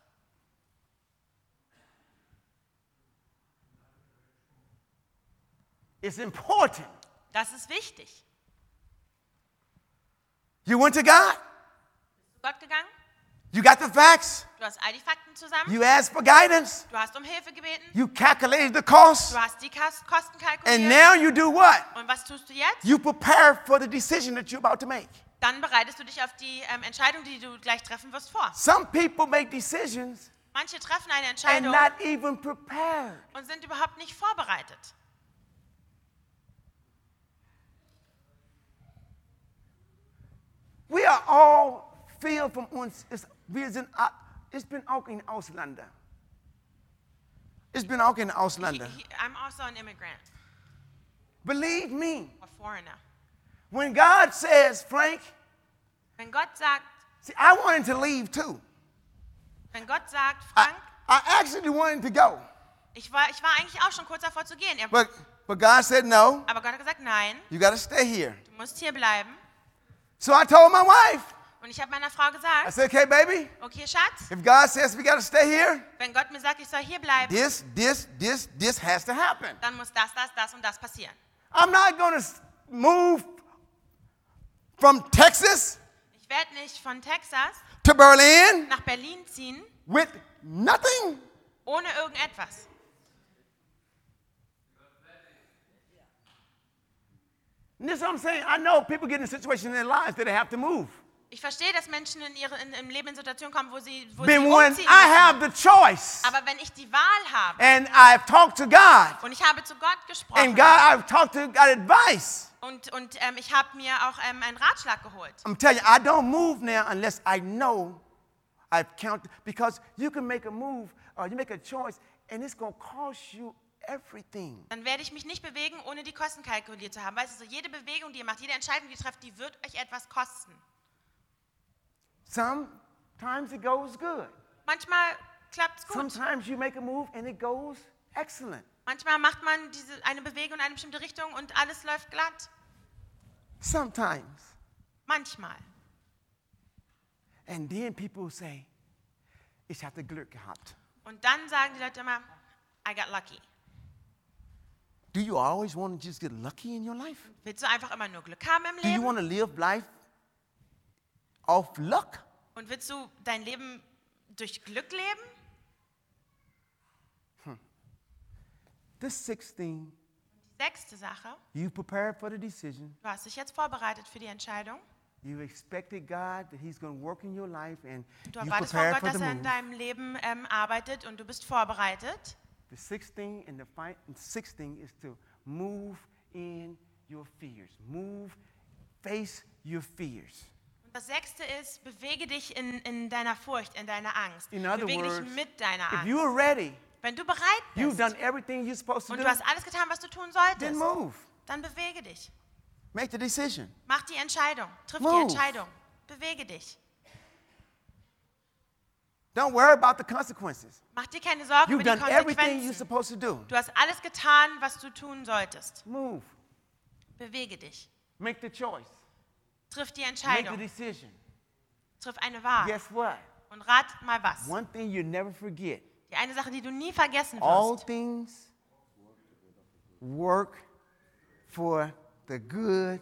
Speaker 1: It's important.
Speaker 2: Das ist wichtig.
Speaker 1: You went to God,
Speaker 2: Gott gegangen,
Speaker 1: You got the facts.
Speaker 2: Du hast all die Fakten zusammen.
Speaker 1: You asked for guidance.
Speaker 2: Du hast um Hilfe gebeten.
Speaker 1: You calculated the cost.
Speaker 2: Du hast die Kas- Kosten
Speaker 1: And
Speaker 2: kalkuliert.
Speaker 1: now you do what?
Speaker 2: Und was tust du jetzt?
Speaker 1: You prepare for the decision that you're about to make.
Speaker 2: Dann bereitest du dich auf die ähm, Entscheidung, die du gleich treffen wirst, vor.
Speaker 1: Some people make decisions
Speaker 2: Manche treffen eine
Speaker 1: and
Speaker 2: Entscheidung
Speaker 1: not even prepared.
Speaker 2: und sind überhaupt nicht vorbereitet.
Speaker 1: We are all filled from uns. ist- Wir sind, a- ich bin auch in Ausländer. Ich bin auch in
Speaker 2: He,
Speaker 1: Ausländer.
Speaker 2: he, I'm also an immigrant,
Speaker 1: Believe me,
Speaker 2: a foreigner.
Speaker 1: when God says, Frank,
Speaker 2: Wenn Gott sagt,
Speaker 1: see, I wanted to leave too.
Speaker 2: wenn Gott sagt,
Speaker 1: I,
Speaker 2: Frank,
Speaker 1: I actually wanted to go.
Speaker 2: ich war, ich war eigentlich auch schon kurz davor zu gehen. Er,
Speaker 1: But, but God said, no,
Speaker 2: aber Gott hat gesagt, nein,
Speaker 1: you got to stay here.
Speaker 2: du musst hier bleiben.
Speaker 1: So I told my wife,
Speaker 2: Und ich habe meiner Frau
Speaker 1: I
Speaker 2: gesagt,
Speaker 1: said, okay, baby,
Speaker 2: okay, Schatz,
Speaker 1: if God says we got to stay here,
Speaker 2: wenn Gott mir sagt, ich soll hier bleiben,
Speaker 1: this, this, this, this has to happen.
Speaker 2: dann muss das, das, das und das passieren.
Speaker 1: I'm not going to move from Texas
Speaker 2: Ich werde nicht von Texas
Speaker 1: to Berlin
Speaker 2: nach Berlin ziehen,
Speaker 1: with nothing.
Speaker 2: ohne irgendetwas.
Speaker 1: And this is what I'm saying. I know people get in situations in their lives that they have to move.
Speaker 2: Ich verstehe, dass Menschen in ihre, in, im Leben in Situationen kommen, wo sie, wo sie
Speaker 1: Then when
Speaker 2: umziehen
Speaker 1: I
Speaker 2: müssen.
Speaker 1: have the choice
Speaker 2: Aber wenn ich die Wahl habe
Speaker 1: and I've talked to God
Speaker 2: und ich habe zu Gott
Speaker 1: and
Speaker 2: gesprochen
Speaker 1: God, I've talked to God advice,
Speaker 2: und, und ähm, ich habe mir auch ähm, einen Ratschlag geholt.
Speaker 1: I'm telling you, I don't move now unless I know I've counted. Because you can make a move or you make a choice and it's going to cost you everything.
Speaker 2: Dann werde ich mich nicht bewegen, ohne die Kosten kalkuliert zu haben. Weißt du, so jede Bewegung, die ihr macht, jede Entscheidung, die ihr trefft, die wird euch etwas kosten.
Speaker 1: Sometimes it goes good.
Speaker 2: Manchmal klappt es gut.
Speaker 1: Sometimes you make a move and it goes excellent.
Speaker 2: Manchmal macht man diese, eine Bewegung in eine bestimmte Richtung und alles läuft glatt.
Speaker 1: Sometimes.
Speaker 2: Manchmal.
Speaker 1: And then people say, ich hatte Glück gehabt.
Speaker 2: Und dann sagen die Leute immer, I got lucky.
Speaker 1: Do you always want to just get lucky in your life?
Speaker 2: Willst du einfach immer nur Glück haben im
Speaker 1: Do you
Speaker 2: Leben?
Speaker 1: want to live life off luck?
Speaker 2: Und willst du dein Leben durch Glück leben?
Speaker 1: The sixth thing,
Speaker 2: Die sechste Sache,
Speaker 1: you prepared for the decision.
Speaker 2: du hast dich jetzt vorbereitet für die Entscheidung.
Speaker 1: You expected God that He's going to work in your life and
Speaker 2: Du
Speaker 1: you
Speaker 2: erwartest von
Speaker 1: prepared
Speaker 2: Gott,
Speaker 1: for
Speaker 2: dass
Speaker 1: the
Speaker 2: er in
Speaker 1: move.
Speaker 2: deinem Leben ähm, arbeitet und du bist vorbereitet.
Speaker 1: The sixth thing and the fi- and sixth thing is to move in your fears. Move, face your fears.
Speaker 2: Und das sechste ist, bewege dich in, in deiner Furcht, in deiner Angst.
Speaker 1: In other
Speaker 2: Bewege
Speaker 1: words,
Speaker 2: dich mit deiner
Speaker 1: if
Speaker 2: Angst.
Speaker 1: you are ready,
Speaker 2: Wenn du bereit
Speaker 1: you've
Speaker 2: bist
Speaker 1: done everything you're supposed to
Speaker 2: und
Speaker 1: do,
Speaker 2: du hast alles getan, was du tun
Speaker 1: then
Speaker 2: solltest,
Speaker 1: move.
Speaker 2: dann bewege dich.
Speaker 1: Make the decision.
Speaker 2: Mach die Entscheidung. Triff
Speaker 1: Move.
Speaker 2: die Entscheidung. Bewege dich.
Speaker 1: Don't worry about the consequences.
Speaker 2: Mach dir keine Sorgen
Speaker 1: You've
Speaker 2: über die
Speaker 1: done everything you're
Speaker 2: Konsequenzen.
Speaker 1: supposed to do.
Speaker 2: Du hast alles getan, was du tun solltest.
Speaker 1: Move.
Speaker 2: Bewege dich.
Speaker 1: Make the choice.
Speaker 2: Triff die
Speaker 1: Make the
Speaker 2: Entscheidung.
Speaker 1: decision.
Speaker 2: Triff eine Wahl.
Speaker 1: Guess what?
Speaker 2: Und rat mal was.
Speaker 1: One thing you never forget.
Speaker 2: Die eine Sache, die du nie vergessen
Speaker 1: All
Speaker 2: wirst.
Speaker 1: things work for the good.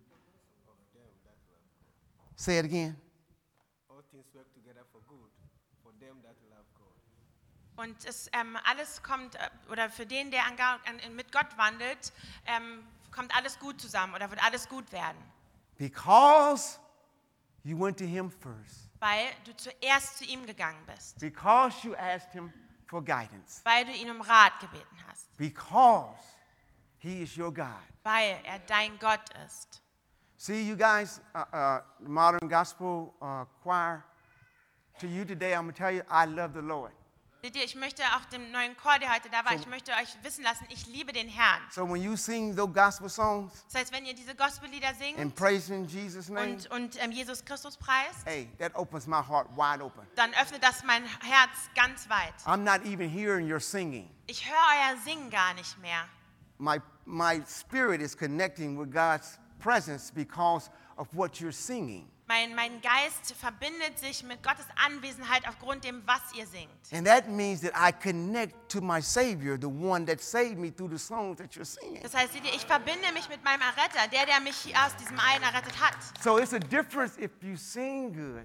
Speaker 1: Say it again.
Speaker 3: All things work together for good for them that love God.
Speaker 2: Und es, ähm, alles kommt, äh, oder für den, der an, Ga- an, mit Gott wandelt, ähm, kommt alles gut zusammen oder wird alles gut werden.
Speaker 1: Because you went to Him first.
Speaker 2: Weil du zuerst zu ihm gegangen bist.
Speaker 1: Because you asked Him for guidance.
Speaker 2: Weil du ihn um Rat gebeten hast.
Speaker 1: Because He is your God.
Speaker 2: Weil er dein Gott ist.
Speaker 1: See, you guys, uh, uh, the Modern Gospel uh, Choir, to you today, I'm going to tell you, I love the Lord.
Speaker 2: Seht ihr, ich möchte auch dem neuen Chor, der heute da war, ich möchte euch wissen lassen, ich liebe den Herrn.
Speaker 1: So when you sing those gospel songs
Speaker 2: Das heißt, wenn ihr diese Gospellieder
Speaker 1: and
Speaker 2: singt
Speaker 1: praise in Jesus' name,
Speaker 2: und, und ähm, Jesus Christus preist,
Speaker 1: hey, that opens my heart wide open.
Speaker 2: dann öffnet das mein Herz ganz weit.
Speaker 1: I'm not even hearing your singing.
Speaker 2: Ich höre euer Singen gar nicht mehr.
Speaker 1: My, my spirit is connecting with God's presence because of what you're singing.
Speaker 2: Mein, mein Geist verbindet sich mit Gottes Anwesenheit aufgrund dem, was ihr singt.
Speaker 1: And that means that I connect to my Savior, the one that saved me through the songs that you're singing.
Speaker 2: Das heißt, seht ihr, ich verbinde mich mit meinem Erretter, der, der mich aus diesem Allen errettet hat.
Speaker 1: So it's a difference if you sing good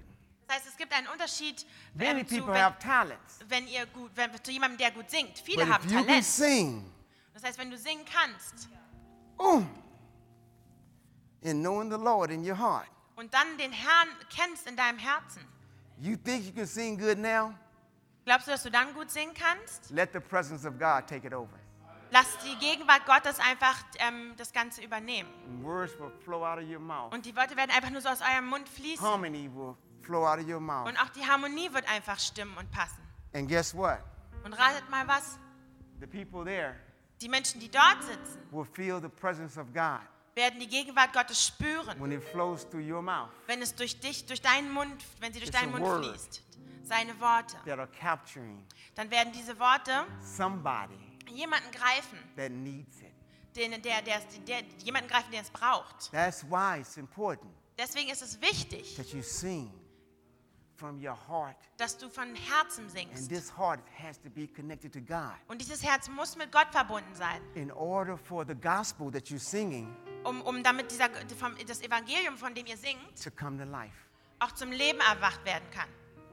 Speaker 2: Das heißt, es gibt einen Unterschied
Speaker 1: Many
Speaker 2: ähm, zu,
Speaker 1: people
Speaker 2: wenn,
Speaker 1: have talents.
Speaker 2: wenn ihr gut, wenn, zu jemandem, der gut singt. Viele
Speaker 1: But
Speaker 2: haben
Speaker 1: if you can
Speaker 2: Talent.
Speaker 1: sing,
Speaker 2: Das heißt, wenn du singen kannst
Speaker 1: ooh, and knowing the Lord in your heart,
Speaker 2: und dann den Herrn kennst in deinem Herzen,
Speaker 1: you think you can sing good now?
Speaker 2: glaubst du, dass du dann gut singen kannst?
Speaker 1: Let the presence of God take it over.
Speaker 2: Lass die Gegenwart Gottes einfach ähm, das Ganze übernehmen.
Speaker 1: And words will flow out of your mouth.
Speaker 2: Und die Worte werden einfach nur so aus eurem Mund fließen.
Speaker 1: Harmony will flow out of your mouth.
Speaker 2: Und auch die Harmonie wird einfach stimmen und passen.
Speaker 1: And guess what?
Speaker 2: Und ratet mal was?
Speaker 1: The people there
Speaker 2: Die Menschen, die dort sitzen,
Speaker 1: will feel the presence of God
Speaker 2: werden die Gegenwart Gottes spüren,
Speaker 1: when it flows through your mouth
Speaker 2: wenn es durch dich, durch deinen Mund, wenn sie durch
Speaker 1: It's a
Speaker 2: deinen Mund
Speaker 1: word.
Speaker 2: fließt. Seine Worte.
Speaker 1: that are capturing
Speaker 2: Dann werden diese Worte
Speaker 1: somebody
Speaker 2: jemanden greifen,
Speaker 1: that needs it.
Speaker 2: den, der, der, der, jemanden greifen, der es braucht.
Speaker 1: That's why it's important
Speaker 2: Deswegen ist es wichtig,
Speaker 1: that you sing from your heart.
Speaker 2: dass du von Herzen
Speaker 1: And
Speaker 2: singst.
Speaker 1: this heart has to be connected to God.
Speaker 2: Und dieses Herz muss mit Gott verbunden sein,
Speaker 1: In order for the gospel that you're singing
Speaker 2: um, um damit dieser, vom, das Evangelium, von dem ihr singt,
Speaker 1: to come to life.
Speaker 2: auch zum Leben erwacht werden kann.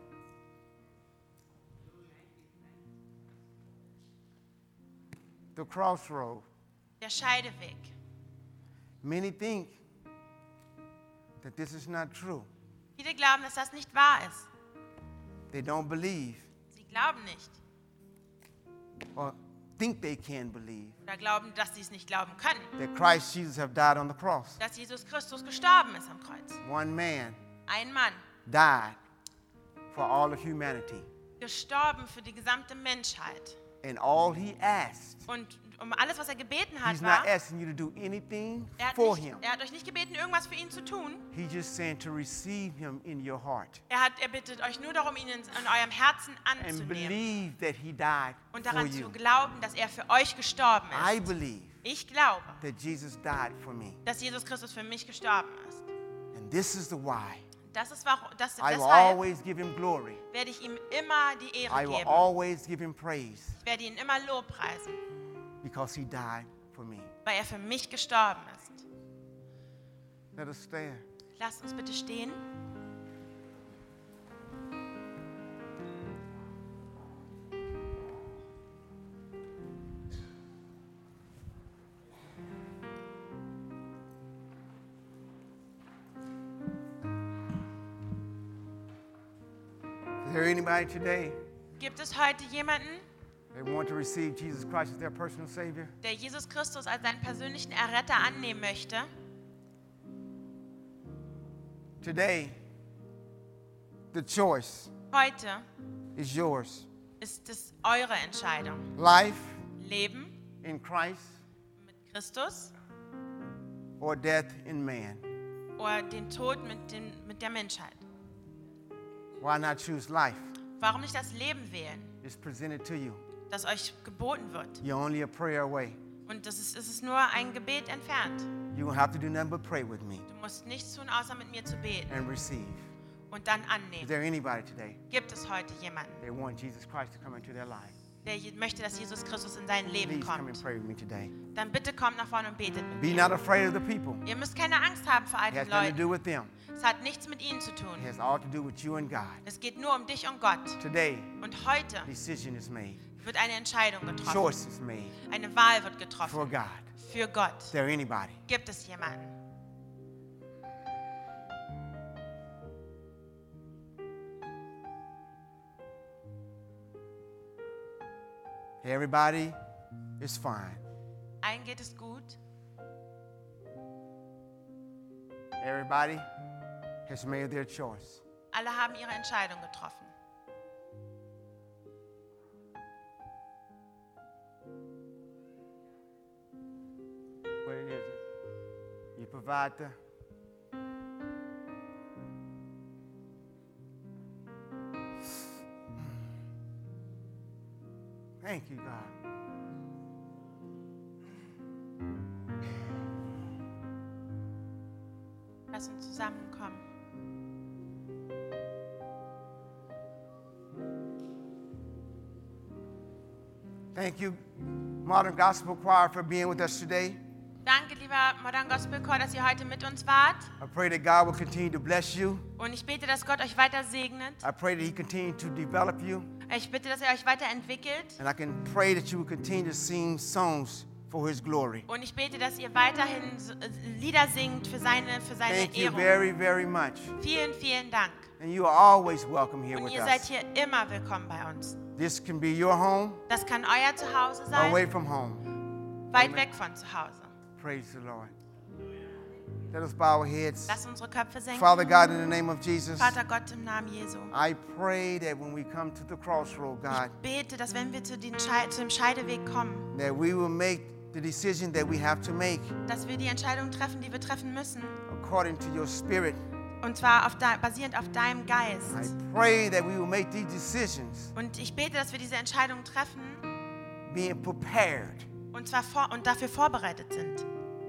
Speaker 1: The crossroad.
Speaker 2: Der Scheideweg.
Speaker 1: Many think that this is not true.
Speaker 2: Viele glauben, dass das nicht wahr ist.
Speaker 1: They don't believe
Speaker 2: Sie glauben nicht.
Speaker 1: or think they can believe
Speaker 2: Oder glauben, dass sie es nicht glauben können.
Speaker 1: that Christ Jesus have died on the cross.
Speaker 2: Dass Jesus Christus gestorben ist am Kreuz.
Speaker 1: One man
Speaker 2: Ein Mann,
Speaker 1: died for all of humanity.
Speaker 2: gestorben für die gesamte Menschheit.
Speaker 1: And all he asked,
Speaker 2: Und um alles, was er gebeten hat,
Speaker 1: he's
Speaker 2: war,
Speaker 1: not asking you to do anything
Speaker 2: er hat,
Speaker 1: for
Speaker 2: nicht,
Speaker 1: him.
Speaker 2: er hat euch nicht gebeten, irgendwas für ihn zu tun.
Speaker 1: He's just saying to receive him in your heart
Speaker 2: Er, hat, er bittet euch nur darum, ihn in, in eurem Herzen
Speaker 1: and
Speaker 2: anzunehmen.
Speaker 1: believe that he died
Speaker 2: Und
Speaker 1: for
Speaker 2: daran zu
Speaker 1: you.
Speaker 2: glauben, dass er für euch gestorben
Speaker 1: I
Speaker 2: ist.
Speaker 1: believe
Speaker 2: Ich glaube,
Speaker 1: that Jesus died for me.
Speaker 2: dass Jesus Christus für mich gestorben ist.
Speaker 1: And this is the why.
Speaker 2: Das ist warum, das,
Speaker 1: I will
Speaker 2: deshalb
Speaker 1: always give him glory.
Speaker 2: werde ich ihm immer die Ehre
Speaker 1: I will
Speaker 2: geben.
Speaker 1: always give him praise
Speaker 2: Ich werde ihn immer lobpreisen,
Speaker 1: because he died for me.
Speaker 2: weil er für mich gestorben ist.
Speaker 1: Let us stand.
Speaker 2: Lasst uns bitte stehen.
Speaker 1: Is there anybody today
Speaker 2: Gibt es heute jemanden,
Speaker 1: that want to receive Jesus Christ as their personal Savior?
Speaker 2: der Jesus Christus als seinen persönlichen Erretter annehmen möchte?
Speaker 1: Today, the choice
Speaker 2: Heute
Speaker 1: is yours.
Speaker 2: ist es eure Entscheidung.
Speaker 1: Life
Speaker 2: Leben
Speaker 1: in Christ
Speaker 2: mit Christus
Speaker 1: or death in man.
Speaker 2: oder den Tod mit, den, mit der Menschheit.
Speaker 1: Why not choose life?
Speaker 2: Warum nicht das Leben wählen,
Speaker 1: It's presented to you.
Speaker 2: das euch geboten wird?
Speaker 1: You're only a prayer away.
Speaker 2: Und das ist, es ist nur ein Gebet entfernt.
Speaker 1: You don't have to do nothing but pray with me
Speaker 2: Du musst nichts tun, außer mit mir zu beten
Speaker 1: and receive.
Speaker 2: und dann
Speaker 1: Is
Speaker 2: annehmen.
Speaker 1: there anybody today
Speaker 2: Gibt es heute jemanden,
Speaker 1: that want Jesus Christ to come into their life?
Speaker 2: der je- möchte, dass Jesus Christus in sein Leben
Speaker 1: Please come and
Speaker 2: kommt?
Speaker 1: pray with me today.
Speaker 2: Dann bitte kommt nach vorne und betet mit
Speaker 1: Be
Speaker 2: mir.
Speaker 1: not afraid of the people.
Speaker 2: Ihr müsst keine Angst haben vor all
Speaker 1: It has
Speaker 2: den
Speaker 1: nothing to do
Speaker 2: Leuten.
Speaker 1: with them.
Speaker 2: Es hat nichts mit ihnen zu
Speaker 1: It
Speaker 2: tun.
Speaker 1: has all to do with you and God.
Speaker 2: Es geht nur um dich und Gott.
Speaker 1: Today,
Speaker 2: Und heute
Speaker 1: decision is made.
Speaker 2: wird eine Entscheidung getroffen.
Speaker 1: Choice is made
Speaker 2: Eine Wahl wird
Speaker 1: for
Speaker 2: getroffen.
Speaker 1: God.
Speaker 2: Für Gott.
Speaker 1: Is there anybody?
Speaker 2: Gibt es jemanden?
Speaker 1: Everybody is fine.
Speaker 2: Allen geht es gut.
Speaker 1: Everybody has made their choice.
Speaker 2: Alle haben ihre Entscheidung getroffen.
Speaker 1: What it is? You provide the Thank you, God.
Speaker 2: Lass uns zusammenkommen.
Speaker 1: Thank you, Modern Gospel Choir, for being with us today.
Speaker 2: Danke, lieber Modern Gospel Chor, dass ihr heute mit uns wart.
Speaker 1: I pray that God will continue to bless you.
Speaker 2: Und ich bete, dass Gott euch weiter segnet.
Speaker 1: I pray that He continue to develop you.
Speaker 2: Ich bitte, dass er euch weiterentwickelt.
Speaker 1: And I can pray that you will continue to sing songs for His glory.
Speaker 2: Und ich bete, dass ihr weiterhin so- äh, Lieder singt für seine, für seine
Speaker 1: Thank you
Speaker 2: Ehrung.
Speaker 1: very, very much.
Speaker 2: Vielen, vielen Dank.
Speaker 1: And you are always welcome here
Speaker 2: Und
Speaker 1: with
Speaker 2: ihr seid
Speaker 1: us.
Speaker 2: hier immer willkommen bei uns.
Speaker 1: This can be your home,
Speaker 2: Das kann euer Zuhause
Speaker 1: away
Speaker 2: sein,
Speaker 1: from home.
Speaker 2: weit weg von zu Hause.
Speaker 1: Praise the Lord. Let us bow our heads.
Speaker 2: Lasst unsere Köpfe senken.
Speaker 1: Father God, in the name of Jesus,
Speaker 2: Vater Gott, im Namen Jesu.
Speaker 1: I pray that when we come to the crossroad, God,
Speaker 2: Ich bete, dass wenn wir zu, den Schei zu dem Scheideweg kommen,
Speaker 1: that we will make the decision that we have to make
Speaker 2: dass wir die Entscheidung treffen, die wir treffen müssen.
Speaker 1: according to your spirit.
Speaker 2: Und zwar auf de, basierend auf deinem
Speaker 1: I
Speaker 2: Geist.
Speaker 1: pray that we will make these decisions
Speaker 2: Und ich bete, dass wir diese Entscheidung treffen
Speaker 1: being prepared.
Speaker 2: und zwar vor, und dafür vorbereitet sind.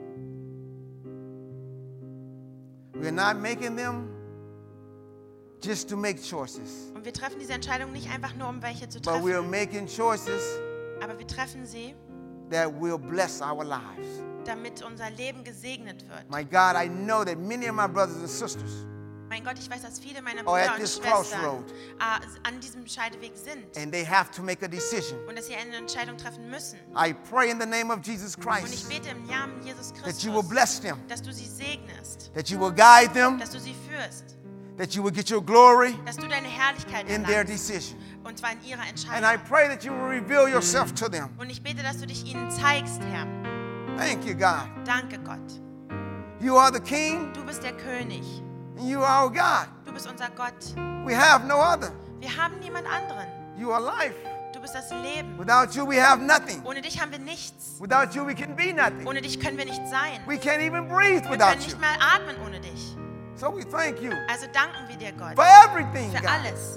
Speaker 1: We are not making them just to make choices,
Speaker 2: Und wir treffen diese Entscheidung nicht einfach nur, um welche zu
Speaker 1: but we are
Speaker 2: treffen,
Speaker 1: making choices
Speaker 2: aber wir treffen sie,
Speaker 1: that will bless our lives.
Speaker 2: damit unser Leben gesegnet wird.
Speaker 1: My God, I know that many of my brothers and sisters
Speaker 2: Mein Gott, ich weiß, dass viele meiner
Speaker 1: Oh, at
Speaker 2: Brüder und
Speaker 1: this
Speaker 2: Schwestern
Speaker 1: crossroad.
Speaker 2: äh, an diesem Scheideweg sind
Speaker 1: and they have to make a decision.
Speaker 2: und dass sie eine Entscheidung treffen müssen.
Speaker 1: I pray in the name of Jesus
Speaker 2: Und ich
Speaker 1: Christ
Speaker 2: bete im Namen Jesus
Speaker 1: that you will
Speaker 2: Christus,
Speaker 1: bless them,
Speaker 2: dass du sie segnest,
Speaker 1: that you will guide them,
Speaker 2: dass du sie führst,
Speaker 1: that you will get your glory
Speaker 2: dass du deine Herrlichkeit
Speaker 1: in their
Speaker 2: erlangst,
Speaker 1: decision.
Speaker 2: und zwar in ihrer
Speaker 1: And I
Speaker 2: Entscheidung.
Speaker 1: pray that you will reveal yourself to them.
Speaker 2: Und ich bete, dass du dich ihnen zeigst, Herr.
Speaker 1: Thank you, God.
Speaker 2: Danke, Gott.
Speaker 1: You are the King
Speaker 2: Du bist der König.
Speaker 1: and you are our God.
Speaker 2: Du bist unser Gott.
Speaker 1: We have no other.
Speaker 2: Wir haben niemand anderen.
Speaker 1: You are life.
Speaker 2: Du bist das Leben.
Speaker 1: Without you, we have nothing.
Speaker 2: Ohne dich haben wir nichts.
Speaker 1: Without you, we can be nothing.
Speaker 2: Ohne dich können wir nicht sein.
Speaker 1: We can't even breathe
Speaker 2: Wir
Speaker 1: without
Speaker 2: können
Speaker 1: you.
Speaker 2: nicht mal atmen ohne dich.
Speaker 1: So we thank you
Speaker 2: Also danken wir dir, Gott,
Speaker 1: for everything,
Speaker 2: für
Speaker 1: God.
Speaker 2: alles.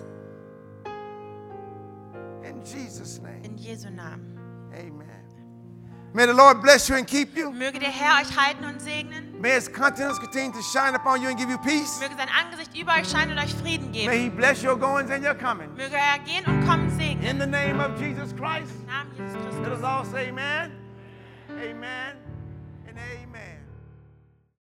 Speaker 1: In Jesus' name,
Speaker 2: In Jesu Namen.
Speaker 1: amen. May the Lord bless you and keep you.
Speaker 2: Möge der Herr euch halten und segnen.
Speaker 1: May His countenance continue to shine upon you and give you peace.
Speaker 2: Möge sein Angesicht über euch scheinen und euch Frieden
Speaker 1: May
Speaker 2: geben.
Speaker 1: He bless your goings and your coming.
Speaker 2: Möge er gehen und kommen segnen.
Speaker 1: In the name of Jesus Christ,
Speaker 2: Im Namen Jesus
Speaker 1: let
Speaker 2: Christus.
Speaker 1: us all say amen, amen, and amen.